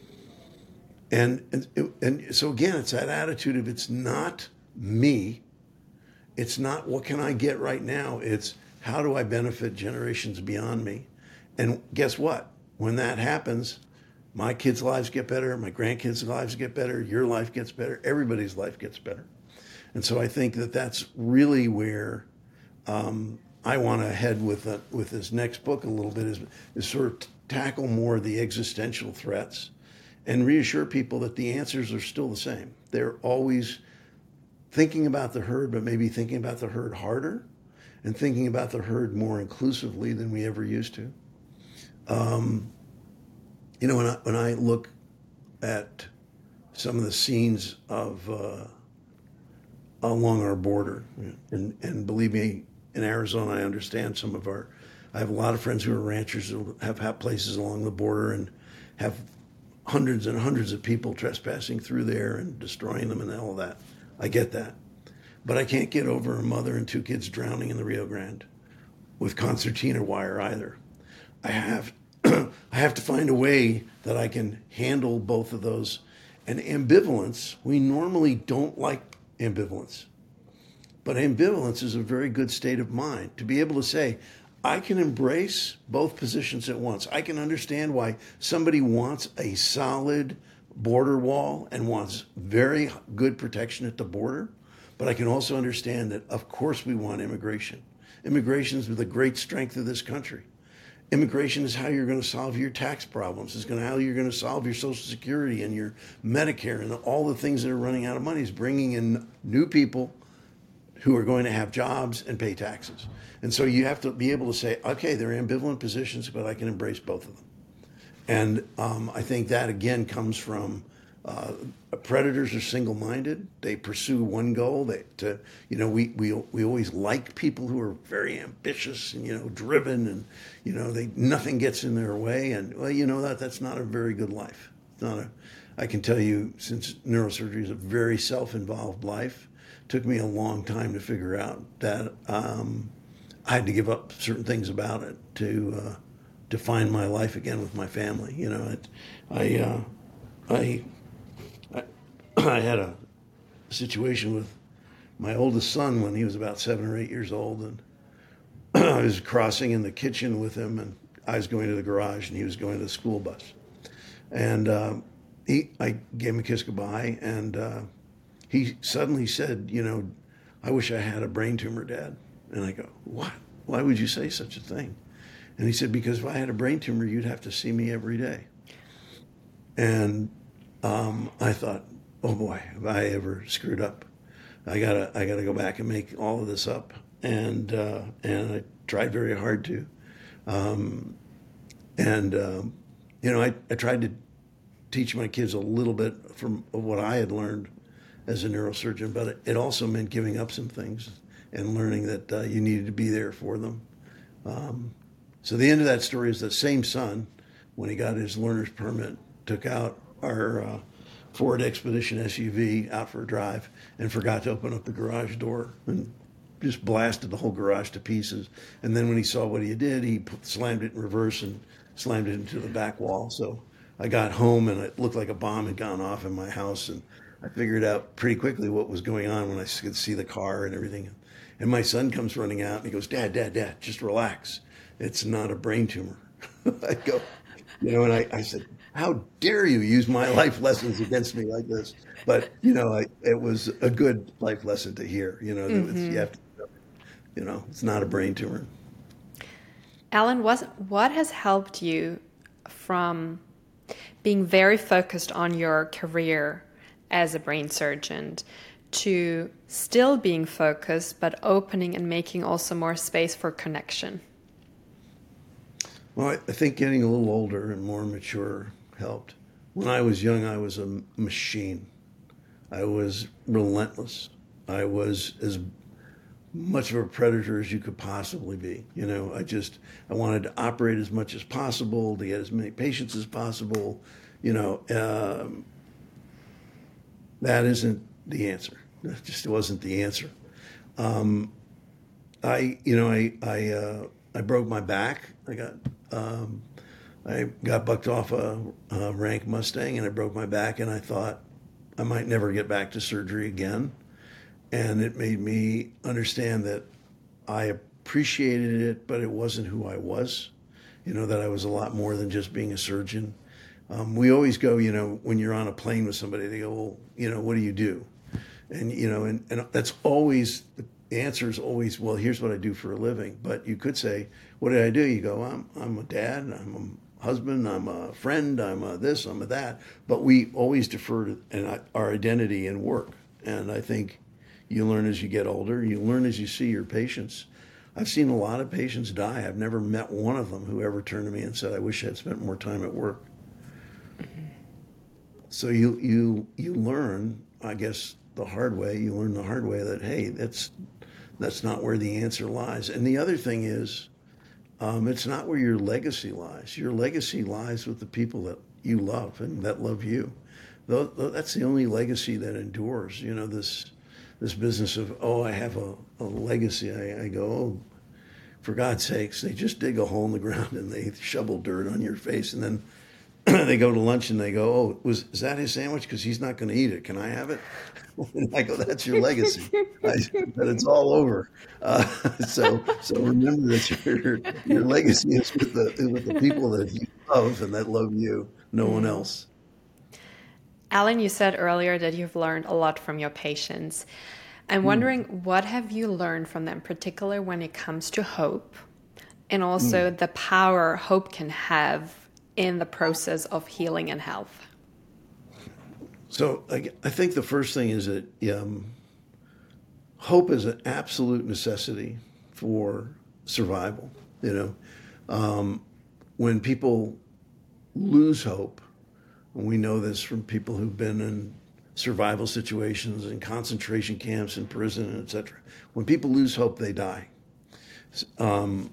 And so again, it's that attitude of, it's not me. It's not what can I get right now. It's how do I benefit generations beyond me? And guess what? When that happens, my kids' lives get better, my grandkids' lives get better, your life gets better, everybody's life gets better. And so I think that that's really where I want to head with this next book a little bit, is sort of tackle more of the existential threats and reassure people that the answers are still the same. They're always thinking about the herd, but maybe thinking about the herd harder and thinking about the herd more inclusively than we ever used to. When I look at some of the scenes of along our border, and believe me, in Arizona, I understand I have a lot of friends who are ranchers who have places along the border and have hundreds and hundreds of people trespassing through there and destroying them and all that. I get that. But I can't get over a mother and 2 kids drowning in the Rio Grande with concertina wire either. I have to find a way that I can handle both of those. And ambivalence, we normally don't like ambivalence. But ambivalence is a very good state of mind, to be able to say, I can embrace both positions at once. I can understand why somebody wants a solid border wall and wants very good protection at the border. But I can also understand that, of course, we want immigration. Immigration is the great strength of this country. Immigration is how you're going to solve your tax problems. It's how you're going to solve your Social Security and your Medicare and all the things that are running out of money. Is bringing in new people who are going to have jobs and pay taxes. And so you have to be able to say, okay, they're ambivalent positions, but I can embrace both of them. And I think that, again, comes from predators are single-minded. They pursue one goal. We always like people who are very ambitious and driven, and nothing gets in their way. And that's not a very good life. It's not I can tell you, since neurosurgery is a very self-involved life, it took me a long time to figure out that I had to give up certain things about it to find my life again with my family. I had a situation with my oldest son when he was about 7 or 8 years old, and I was crossing in the kitchen with him, and I was going to the garage, and he was going to the school bus. And I gave him a kiss goodbye, and he suddenly said, I wish I had a brain tumor, Dad. And I go, what? Why would you say such a thing? And he said, because if I had a brain tumor, you'd have to see me every day. And I thought, oh boy, have I ever screwed up? I gotta go back and make all of this up. And I tried very hard to. I tried to teach my kids a little bit from what I had learned as a neurosurgeon, but it also meant giving up some things and learning that you needed to be there for them. So the end of that story is the same son, when he got his learner's permit, took out our Ford Expedition SUV out for a drive and forgot to open up the garage door and just blasted the whole garage to pieces. And then when he saw what he did, he slammed it in reverse and slammed it into the back wall. So I got home and it looked like a bomb had gone off in my house, and I figured out pretty quickly what was going on when I could see the car and everything. And my son comes running out and he goes, Dad, just relax. It's not a brain tumor. I go, and I said, how dare you use my life lessons against me like this? But, it was a good life lesson to hear, you have to, it's not a brain tumor. Alan, what has helped you from being very focused on your career as a brain surgeon to still being focused, but opening and making also more space for connection? Well, I think getting a little older and more mature helped. When I was young, I was a machine. I was relentless. I was as much of a predator as you could possibly be. I wanted to operate as much as possible, to get as many patients as possible. That isn't the answer. That just wasn't the answer. I broke my back. I got bucked off a rank Mustang, and I broke my back, and I thought I might never get back to surgery again. And it made me understand that I appreciated it, but it wasn't who I was. That I was a lot more than just being a surgeon. We always go, when you're on a plane with somebody, they go, well, what do you do? And, and that's always, the answer is always, well, here's what I do for a living. But you could say, what did I do? You go, I'm a dad, I'm a husband, I'm a friend, I'm a this, I'm a that. But we always defer to our identity and work. And I think you learn as you get older, you learn as you see your patients. I've seen a lot of patients die. I've never met one of them who ever turned to me and said, I wish I'd spent more time at work. So you learn, I guess, the hard way. You learn the hard way that, hey, that's not where the answer lies. And the other thing is, it's not where your legacy lies. Your legacy lies with the people that you love and that love you. That's the only legacy that endures. This business of, I have a legacy. I go, for God's sakes, they just dig a hole in the ground and they shovel dirt on your face, and then they go to lunch and they go, is that his sandwich? Because he's not going to eat it. Can I have it? And I go, that's your legacy. But it's all over. So remember that your legacy is with the people that you love and that love you, no one else. Alan, you said earlier that you've learned a lot from your patients. I'm wondering, what have you learned from them, particularly when it comes to hope, and also the power hope can have in the process of healing and health? So I think the first thing is that hope is an absolute necessity for survival. When people lose hope, and we know this from people who've been in survival situations in concentration camps, in prison, etc. When people lose hope, they die. And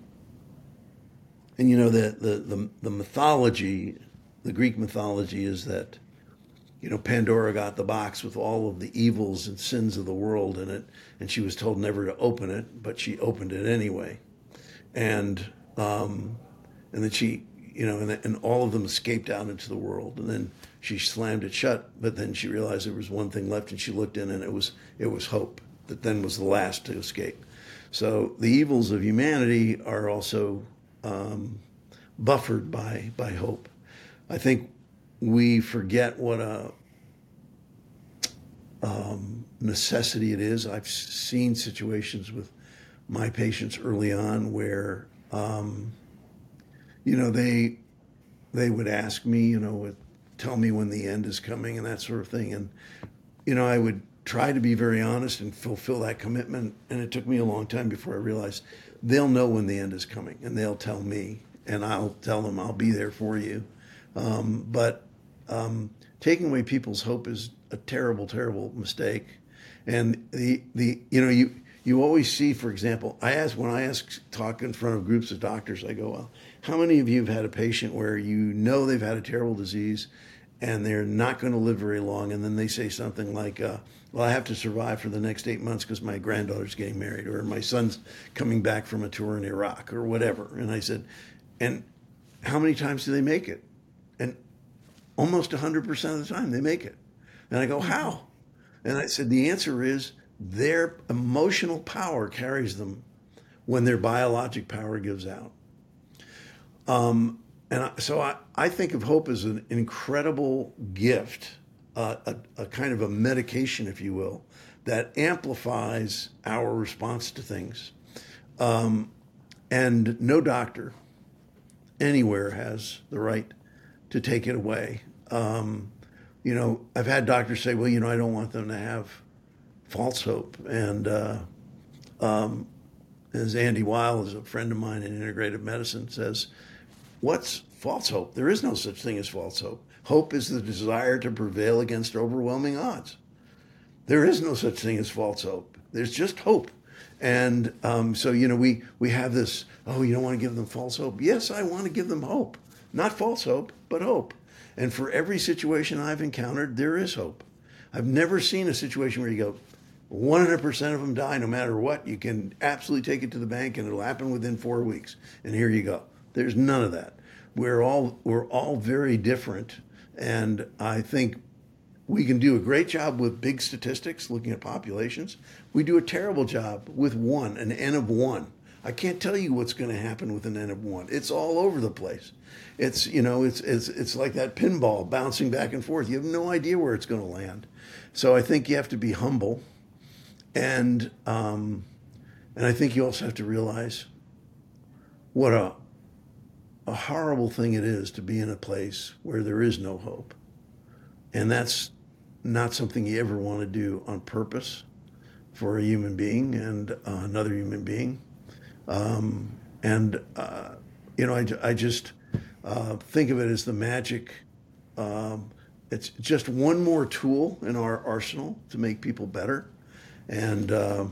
the mythology, the Greek mythology, is that Pandora got the box with all of the evils and sins of the world in it, and she was told never to open it, but she opened it anyway, and then she, and all of them escaped out into the world, and then she slammed it shut. But then she realized there was one thing left, and she looked in, and it was hope that then was the last to escape. So the evils of humanity are also buffered by hope. I think we forget what a necessity it is. I've seen situations with my patients early on where, you know, they would ask me, you know, tell me when the end is coming and that sort of thing. And, you know, I would try to be very honest and fulfill that commitment. And it took me a long time before I realized they'll know when the end is coming and they'll tell me, and I'll tell them I'll be there for you. But taking away people's hope is a terrible, terrible mistake. And you know, you always see, for example, when I talk in front of groups of doctors, I go, well, how many of you have had a patient where you know they've had a terrible disease and they're not going to live very long, and then they say something like, well, I have to survive for the next 8 months because my granddaughter's getting married, or my son's coming back from a tour in Iraq, or whatever. And I said, and how many times do they make it? And almost 100% of the time they make it. And I go, how? And I said, the answer is their emotional power carries them when their biologic power gives out. So I think of hope as an incredible gift, a kind of a medication, if you will, that amplifies our response to things. And no doctor anywhere has the right to take it away. You know, I've had doctors say, well, you know, I don't want them to have false hope. And as Andy Weil, is a friend of mine in integrative medicine, says, what's false hope? There is no such thing as false hope. Hope is the desire to prevail against overwhelming odds. There is no such thing as false hope. There's just hope. And so, you know, we have this, oh, you don't want to give them false hope. Yes, I want to give them hope. Not false hope, but hope. And for every situation I've encountered, there is hope. I've never seen a situation where you go, 100% of them die no matter what. You can absolutely take it to the bank and it'll happen within 4 weeks. And here you go. There's none of that. We're all very different. And I think we can do a great job with big statistics, looking at populations. We do a terrible job with one, an N of one. I can't tell you what's going to happen with an N of one. It's all over the place. It's, you know, it's like that pinball bouncing back and forth. You have no idea where it's going to land. So I think you have to be humble, and I think you also have to realize what a horrible thing it is to be in a place where there is no hope, and that's not something you ever want to do on purpose for a human being and another human being. You know, I just think of it as the magic. It's just one more tool in our arsenal to make people better. And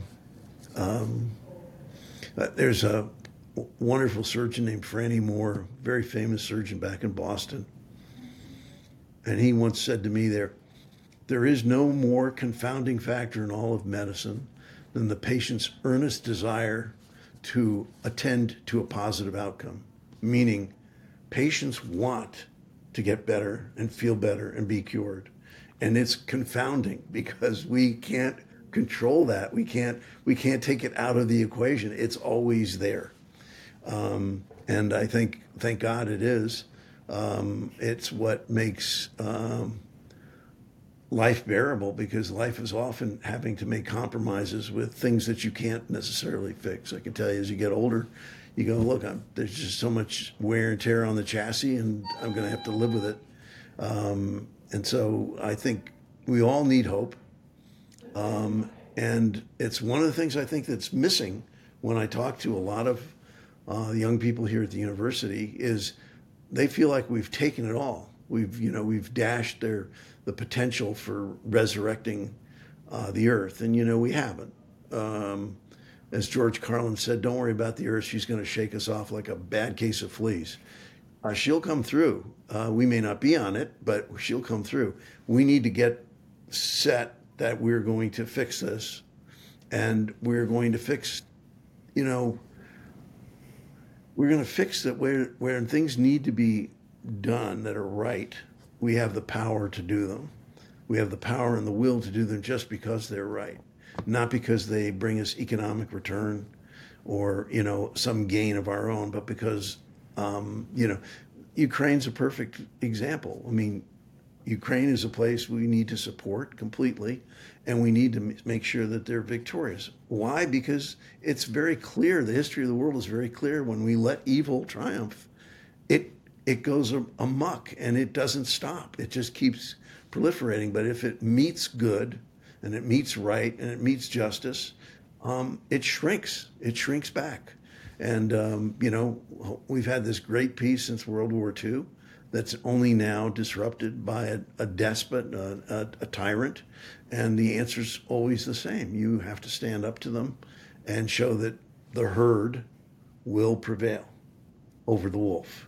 there's a wonderful surgeon named Franny Moore, very famous surgeon back in Boston. And he once said to me, there is no more confounding factor in all of medicine than the patient's earnest desire to attend to a positive outcome, meaning patients want to get better and feel better and be cured. And it's confounding because we can't control that. We can't take it out of the equation. It's always there. And I think, thank God it is. It's what makes life bearable, because life is often having to make compromises with things that you can't necessarily fix. I can tell you, as you get older, you go, look, there's just so much wear and tear on the chassis, and I'm going to have to live with it. And so I think we all need hope. And it's one of the things I think that's missing when I talk to a lot of young people here at the university, is they feel like we've taken it all. We've dashed the potential for resurrecting the earth, and we haven't. As George Carlin said, don't worry about the earth. She's going to shake us off like a bad case of fleas. She'll come through. We may not be on it, but she'll come through. We need to get set that we're going to fix this, and we're going to fix, we're going to fix that where things need to be done that are right. We have the power to do them. We have the power and the will to do them just because they're right, not because they bring us economic return or, some gain of our own, but because, Ukraine's a perfect example. I mean, Ukraine is a place we need to support completely, and we need to make sure that they're victorious. Why? Because it's very clear. The history of the world is very clear. When we let evil triumph, it it goes amok and it doesn't stop. It just keeps proliferating. But if it meets good and it meets right and it meets justice, it shrinks. It shrinks back. And, we've had this great peace since World War II that's only now disrupted by a despot, a tyrant. And the answer's always the same. You have to stand up to them and show that the herd will prevail over the wolf.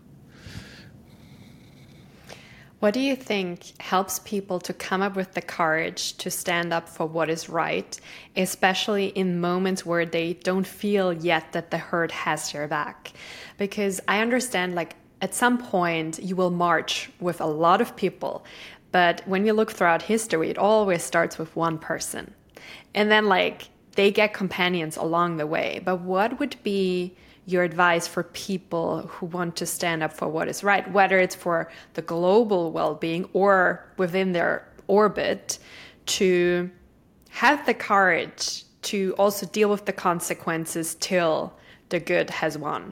What do you think helps people to come up with the courage to stand up for what is right, especially in moments where they don't feel yet that the herd has their back? Because I understand, like, at some point you will march with a lot of people, but when you look throughout history, it always starts with one person. And then, like, they get companions along the way. But what would be your advice for people who want to stand up for what is right, whether it's for the global well-being or within their orbit, to have the courage to also deal with the consequences till the good has won?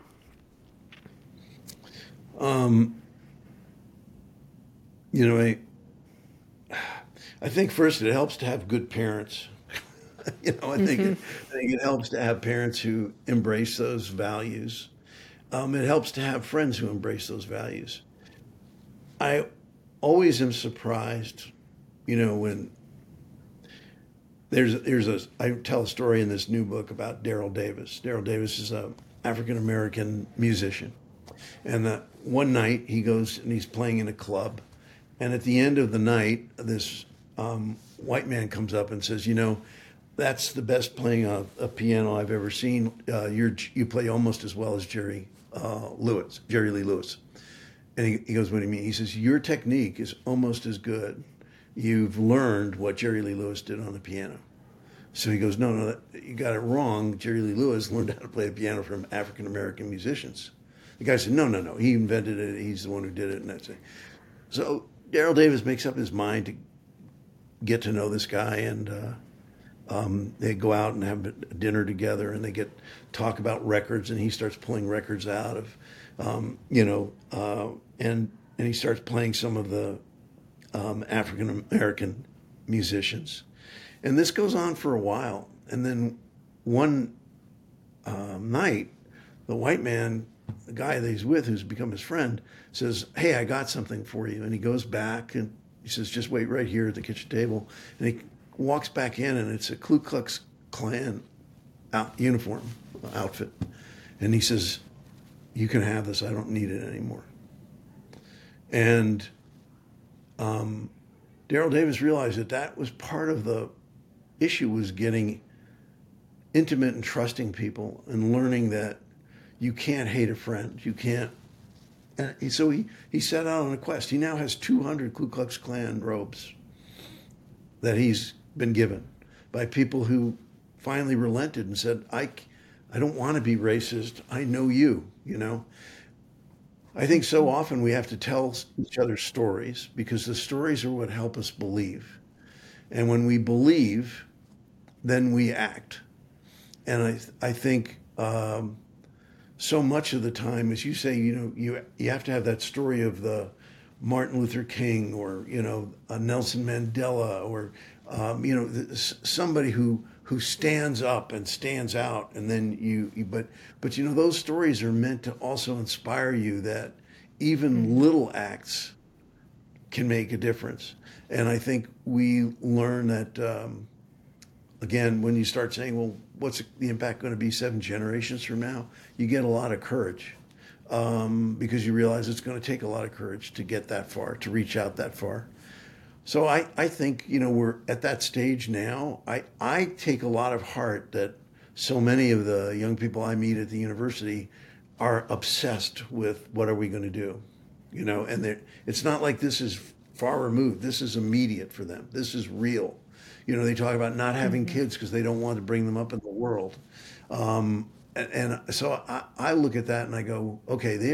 I think first it helps to have good parents. I think it helps to have parents who embrace those values. It helps to have friends who embrace those values. I always am surprised, when I tell a story in this new book about Daryl Davis. Daryl Davis is a African American musician, and one night he goes and he's playing in a club, and at the end of the night, this white man comes up and says, that's the best playing a piano I've ever seen. You play almost as well as Jerry Lee Lewis. And he goes, what do you mean? He says, your technique is almost as good. You've learned what Jerry Lee Lewis did on the piano. So he goes, no, you got it wrong. Jerry Lee Lewis learned how to play the piano from African American musicians. The guy said, no, he invented it. He's the one who did it. And that's it. So Daryl Davis makes up his mind to get to know this guy, and they go out and have dinner together, and they talk about records, and he starts pulling records out of, and he starts playing some of the African American musicians, and this goes on for a while, and then one night, the white man, the guy that he's with, who's become his friend, says, "Hey, I got something for you," and he goes back and he says, "Just wait right here at the kitchen table," and he walks back in, and it's a Ku Klux Klan uniform outfit. And he says, "You can have this. I don't need it anymore." And Daryl Davis realized that was part of the issue, was getting intimate and trusting people and learning that you can't hate a friend. You can't. And so he set out on a quest. He now has 200 Ku Klux Klan robes that he's been given by people who finally relented and said, I don't want to be racist. I know you. I think so often we have to tell each other stories, because the stories are what help us believe. And when we believe, then we act. And I think so much of the time, as you say, you have to have that story of the Martin Luther King, or Nelson Mandela, or somebody who stands up and stands out, and then but those stories are meant to also inspire you that even little acts can make a difference. And I think we learn that again, when you start saying, well, what's the impact going to be 7 generations from now? You get a lot of courage, because you realize it's going to take a lot of courage to get that far, to reach out that far. So I think, we're at that stage now. I take a lot of heart that so many of the young people I meet at the university are obsessed with what are we going to do, and it's not like this is far removed. This is immediate for them. This is real. They talk about not having kids because they don't want to bring them up in the world. And so I look at that and I go, okay, they're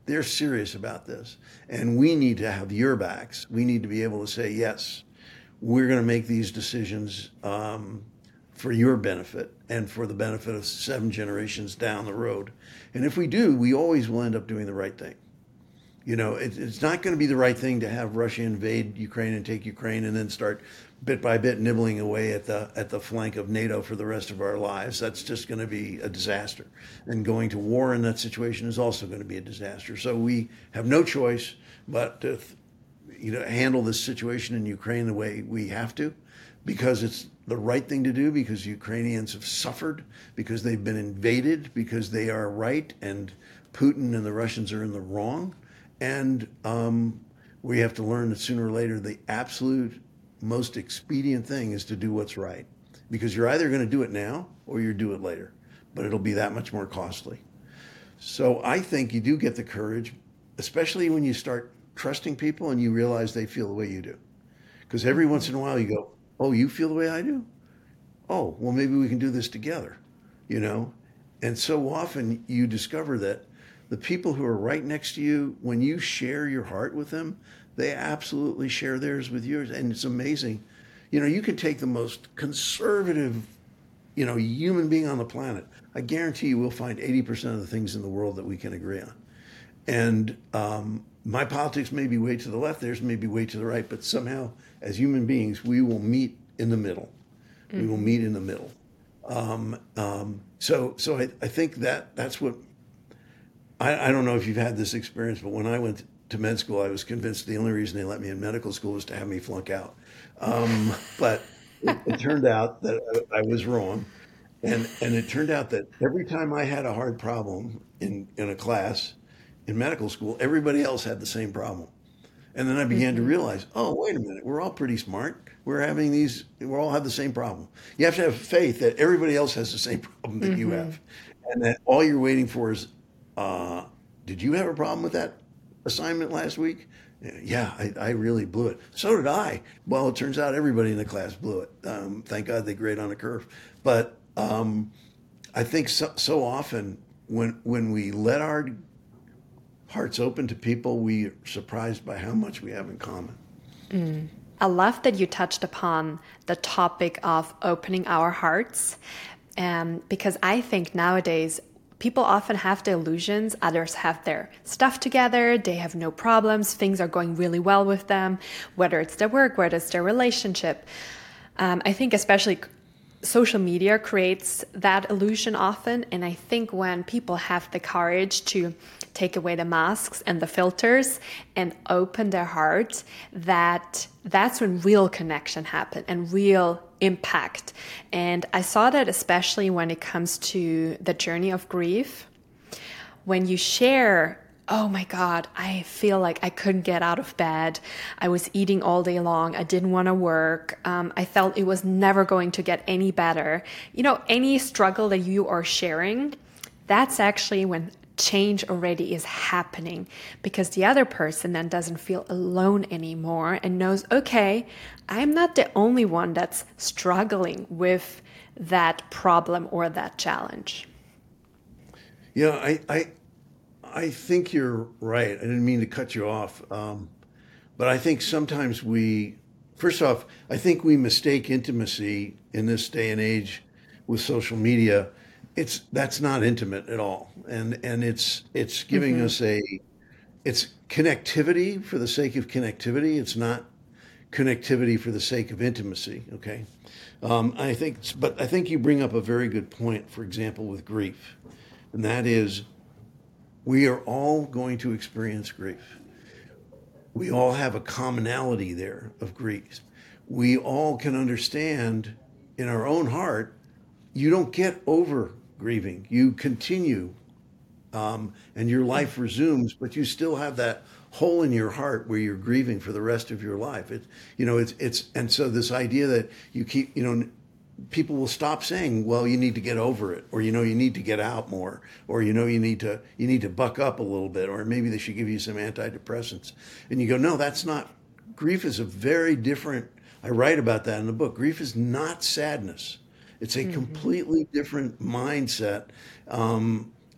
they're serious about this. And we need to have your backs. We need to be able to say, yes, we're going to make these decisions for your benefit and for the benefit of 7 generations down the road. And if we do, we always will end up doing the right thing. It's not going to be the right thing to have Russia invade Ukraine and take Ukraine and then start bit by bit nibbling away at the flank of NATO for the rest of our lives. That's just going to be a disaster. And going to war in that situation is also going to be a disaster. So we have no choice but to handle this situation in Ukraine the way we have to, because it's the right thing to do, because Ukrainians have suffered, because they've been invaded, because they are right and Putin and the Russians are in the wrong. And we have to learn that sooner or later, the absolute most expedient thing is to do what's right, because you're either going to do it now or you do it later, but it'll be that much more costly. So I think you do get the courage, especially when you start trusting people and you realize they feel the way you do. Because every once in a while you go, oh, you feel the way I do? Oh, well, maybe we can do this together, And so often you discover that the people who are right next to you, when you share your heart with them, they absolutely share theirs with yours. And it's amazing. You can take the most conservative, human being on the planet. I guarantee you we'll find 80% of the things in the world that we can agree on. And my politics may be way to the left, theirs may be way to the right, but somehow as human beings, we will meet in the middle. Mm-hmm. We will meet in the middle. So I think that's what, I don't know if you've had this experience, but when I went to med school, I was convinced the only reason they let me in medical school was to have me flunk out. But it turned out that I was wrong. And it turned out that every time I had a hard problem in a class in medical school, everybody else had the same problem. And then I began to realize, oh, wait a minute, we're all pretty smart. We all have the same problem. You have to have faith that everybody else has the same problem that you have. And that all you're waiting for is, did you have a problem with that assignment last week? Yeah, I really blew it. So did I. Well, it turns out everybody in the class blew it. Thank God they grade on a curve. But I think so often when we let our hearts open to people, we are surprised by how much we have in common. I love that you touched upon the topic of opening our hearts, because I think nowadays people often have the illusions others have their stuff together, they have no problems, things are going really well with them, whether it's their work, whether it's their relationship. I think especially social media creates that illusion often, and I think when people have the courage to take away the masks and the filters and open their heart, that's when real connection happen and real impact. And I saw that especially when it comes to the journey of grief. When you share, oh my God, I feel like I couldn't get out of bed. I was eating all day long. I didn't want to work. I felt it was never going to get any better. Any struggle that you are sharing, that's actually when change already is happening, because the other person then doesn't feel alone anymore and knows, okay, I'm not the only one that's struggling with that problem or that challenge. Yeah, I think you're right. I didn't mean to cut you off. But I think sometimes first off, I think we mistake intimacy in this day and age with social media. That's not intimate at all. And it's giving us it's connectivity for the sake of connectivity. It's not connectivity for the sake of intimacy. Okay. I think you bring up a very good point, for example, with grief. And that is, we are all going to experience grief. We all have a commonality there of grief. We all can understand in our own heart, you don't get over grieving. You continue, and your life resumes, but you still have that hole in your heart where you're grieving for the rest of your life. And so this idea that you keep, people will stop saying, well, you need to get over it, or, you need to get out more, or, you need to buck up a little bit, or maybe they should give you some antidepressants. And you go, no, that's not, grief is a very different, I write about that in the book. Grief is not sadness. It's a completely different mindset.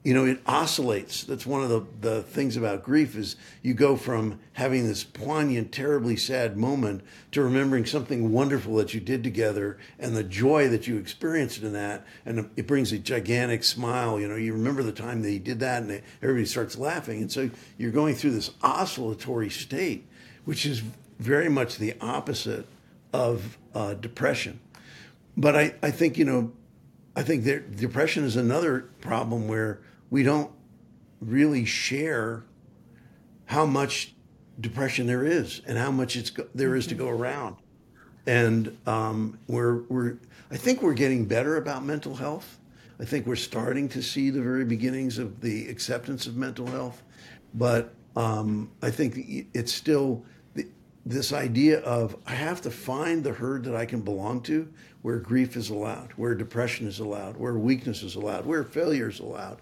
it oscillates. That's one of the things about grief is you go from having this poignant, terribly sad moment to remembering something wonderful that you did together and the joy that you experienced in that. And it brings a gigantic smile. You remember the time that you did that and everybody starts laughing. And so you're going through this oscillatory state, which is very much the opposite of depression. But I think, I think that depression is another problem where we don't really share how much depression there is and how much there is to go around. And I think we're getting better about mental health. I think we're starting to see the very beginnings of the acceptance of mental health. But I think it's still this idea of I have to find the herd that I can belong to, where grief is allowed, where depression is allowed, where weakness is allowed, where failure is allowed.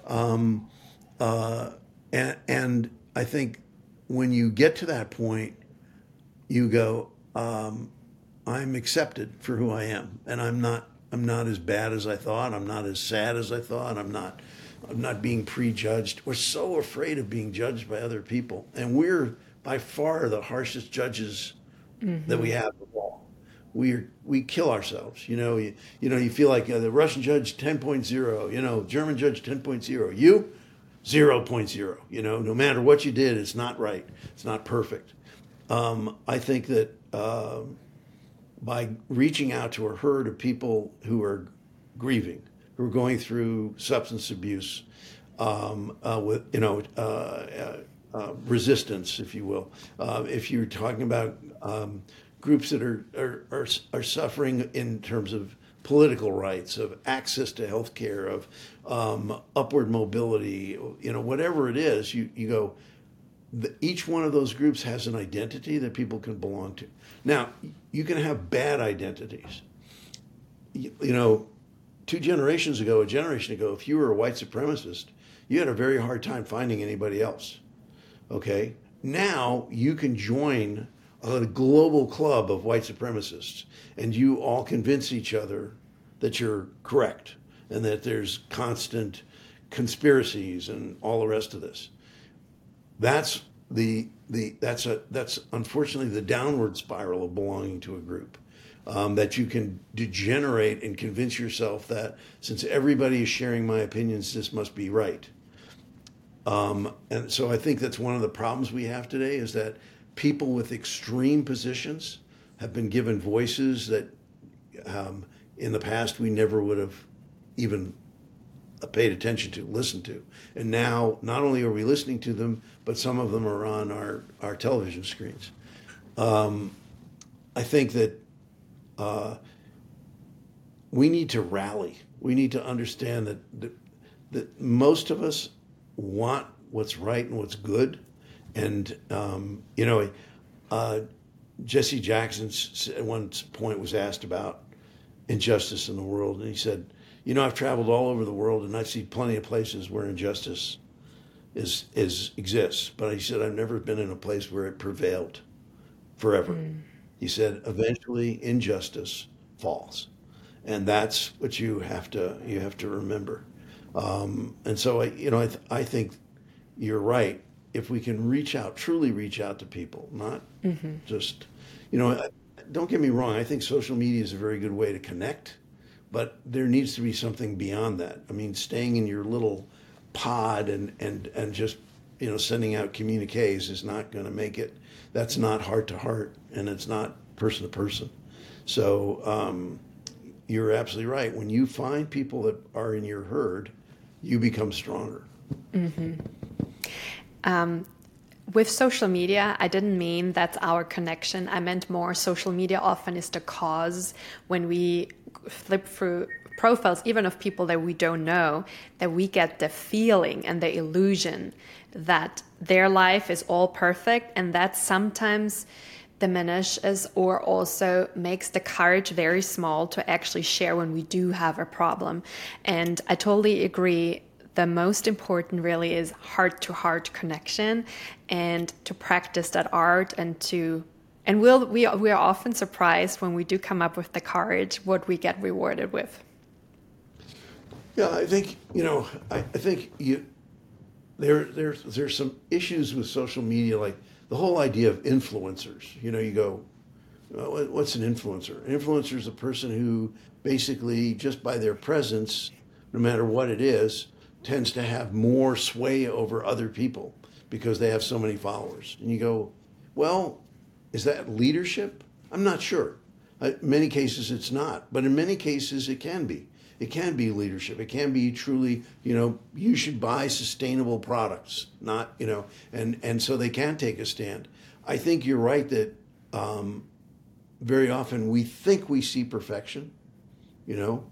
And I think when you get to that point, you go, I'm accepted for who I am, and I'm not as bad as I thought. I'm not as sad as I thought. I'm not being prejudged. We're so afraid of being judged by other people, and we're by far the harshest judges that we have of all. We kill ourselves. You feel like the Russian judge 10.0, German judge 10.0, you 0.0. No matter what you did, it's not right. It's not perfect. I think that by reaching out to a herd of people who are grieving, who are going through substance abuse, with resistance, if you will. If you're talking about groups that are suffering in terms of political rights, of access to health care, of upward mobility, whatever it is, you go, each one of those groups has an identity that people can belong to. Now, you can have bad identities. 2 generations ago, a generation ago, if you were a white supremacist, you had a very hard time finding anybody else. Okay? Now you can join a global club of white supremacists, and you all convince each other that you're correct and that there's constant conspiracies and all the rest of this. That's that's unfortunately the downward spiral of belonging to a group. That you can degenerate and convince yourself that since everybody is sharing my opinions, this must be right. And so I think that's one of the problems we have today is that people with extreme positions have been given voices that in the past we never would have even paid attention to, listened to. And now not only are we listening to them, but some of them are on our television screens. I think that we need to rally. We need to understand that most of us want what's right and what's good. And, Jesse Jackson at one point was asked about injustice in the world. And he said, I've traveled all over the world and I've seen plenty of places where injustice exists. But he said, I've never been in a place where it prevailed forever. He said, eventually injustice falls. And that's what you have to remember. And so, I think you're right. If we can truly reach out to people, not just, don't get me wrong. I think social media is a very good way to connect, but there needs to be something beyond that. I mean, staying in your little pod and just, sending out communiques is not going to make it. That's not heart to heart, and it's not person to person. So you're absolutely right. When you find people that are in your herd, you become stronger. With social media, I didn't mean that's our connection. I meant more social media often is the cause when we flip through profiles, even of people that we don't know, that we get the feeling and the illusion that their life is all perfect, and that sometimes diminishes or also makes the courage very small to actually share when we do have a problem. And I totally agree. The most important really is heart-to-heart connection, and to practice that art, and we are often surprised when we do come up with the courage what we get rewarded with. Yeah, I think I think there's some issues with social media, like the whole idea of influencers. You go, what's an influencer? An influencer is a person who basically, just by their presence, no matter what it is, tends to have more sway over other people because they have so many followers. And you go, well, is that leadership? I'm not sure. In many cases, it's not, but in many cases, it can be. It can be leadership. It can be truly, you should buy sustainable products, not, and so they can take a stand. I think you're right that very often we think we see perfection, you know.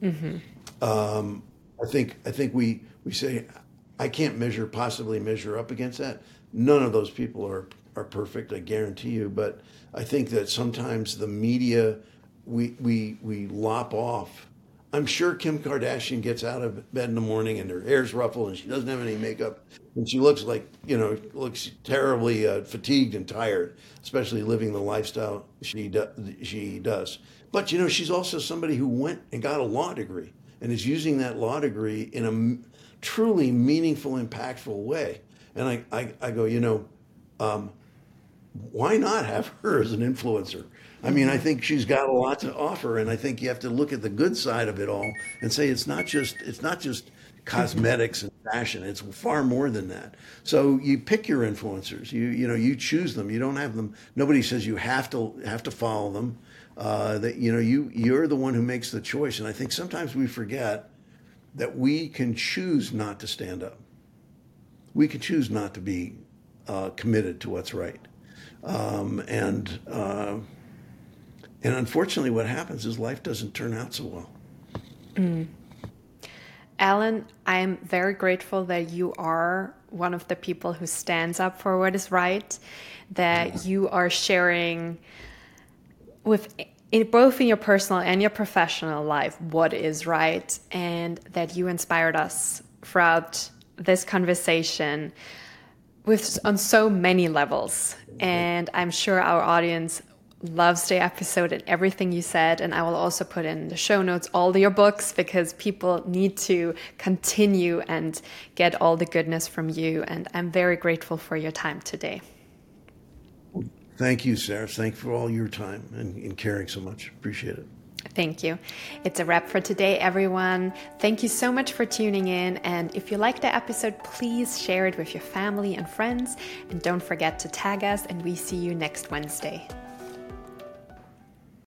I think we say, I can't possibly measure up against that. None of those people are perfect, I guarantee you. But I think that sometimes the media, we lop off. I'm sure Kim Kardashian gets out of bed in the morning and her hair's ruffled and she doesn't have any makeup and she looks like, looks terribly fatigued and tired, especially living the lifestyle she does. But, she's also somebody who went and got a law degree and is using that law degree in a truly meaningful, impactful way. And I go, why not have her as an influencer? I mean, I think she's got a lot to offer, and I think you have to look at the good side of it all and say it's not just cosmetics and fashion. It's far more than that. So you pick your influencers. You choose them. You don't have them. Nobody says you have to follow them. That you're the one who makes the choice. And I think sometimes we forget that we can choose not to stand up. We can choose not to be committed to what's right. And unfortunately, what happens is life doesn't turn out so well. Alan, I'm very grateful that you are one of the people who stands up for what is right, that you are sharing both in your personal and your professional life what is right, and that you inspired us throughout this conversation on so many levels. And I'm sure our audience loves the episode and everything you said. And I will also put in the show notes all your books, because people need to continue and get all the goodness from you. And I'm very grateful for your time today. Thank you, Sarah. Thank you for all your time and caring so much. Appreciate it. Thank you. It's a wrap for today, everyone. Thank you so much for tuning in. And if you liked the episode, please share it with your family and friends. And don't forget to tag us, and we see you next Wednesday.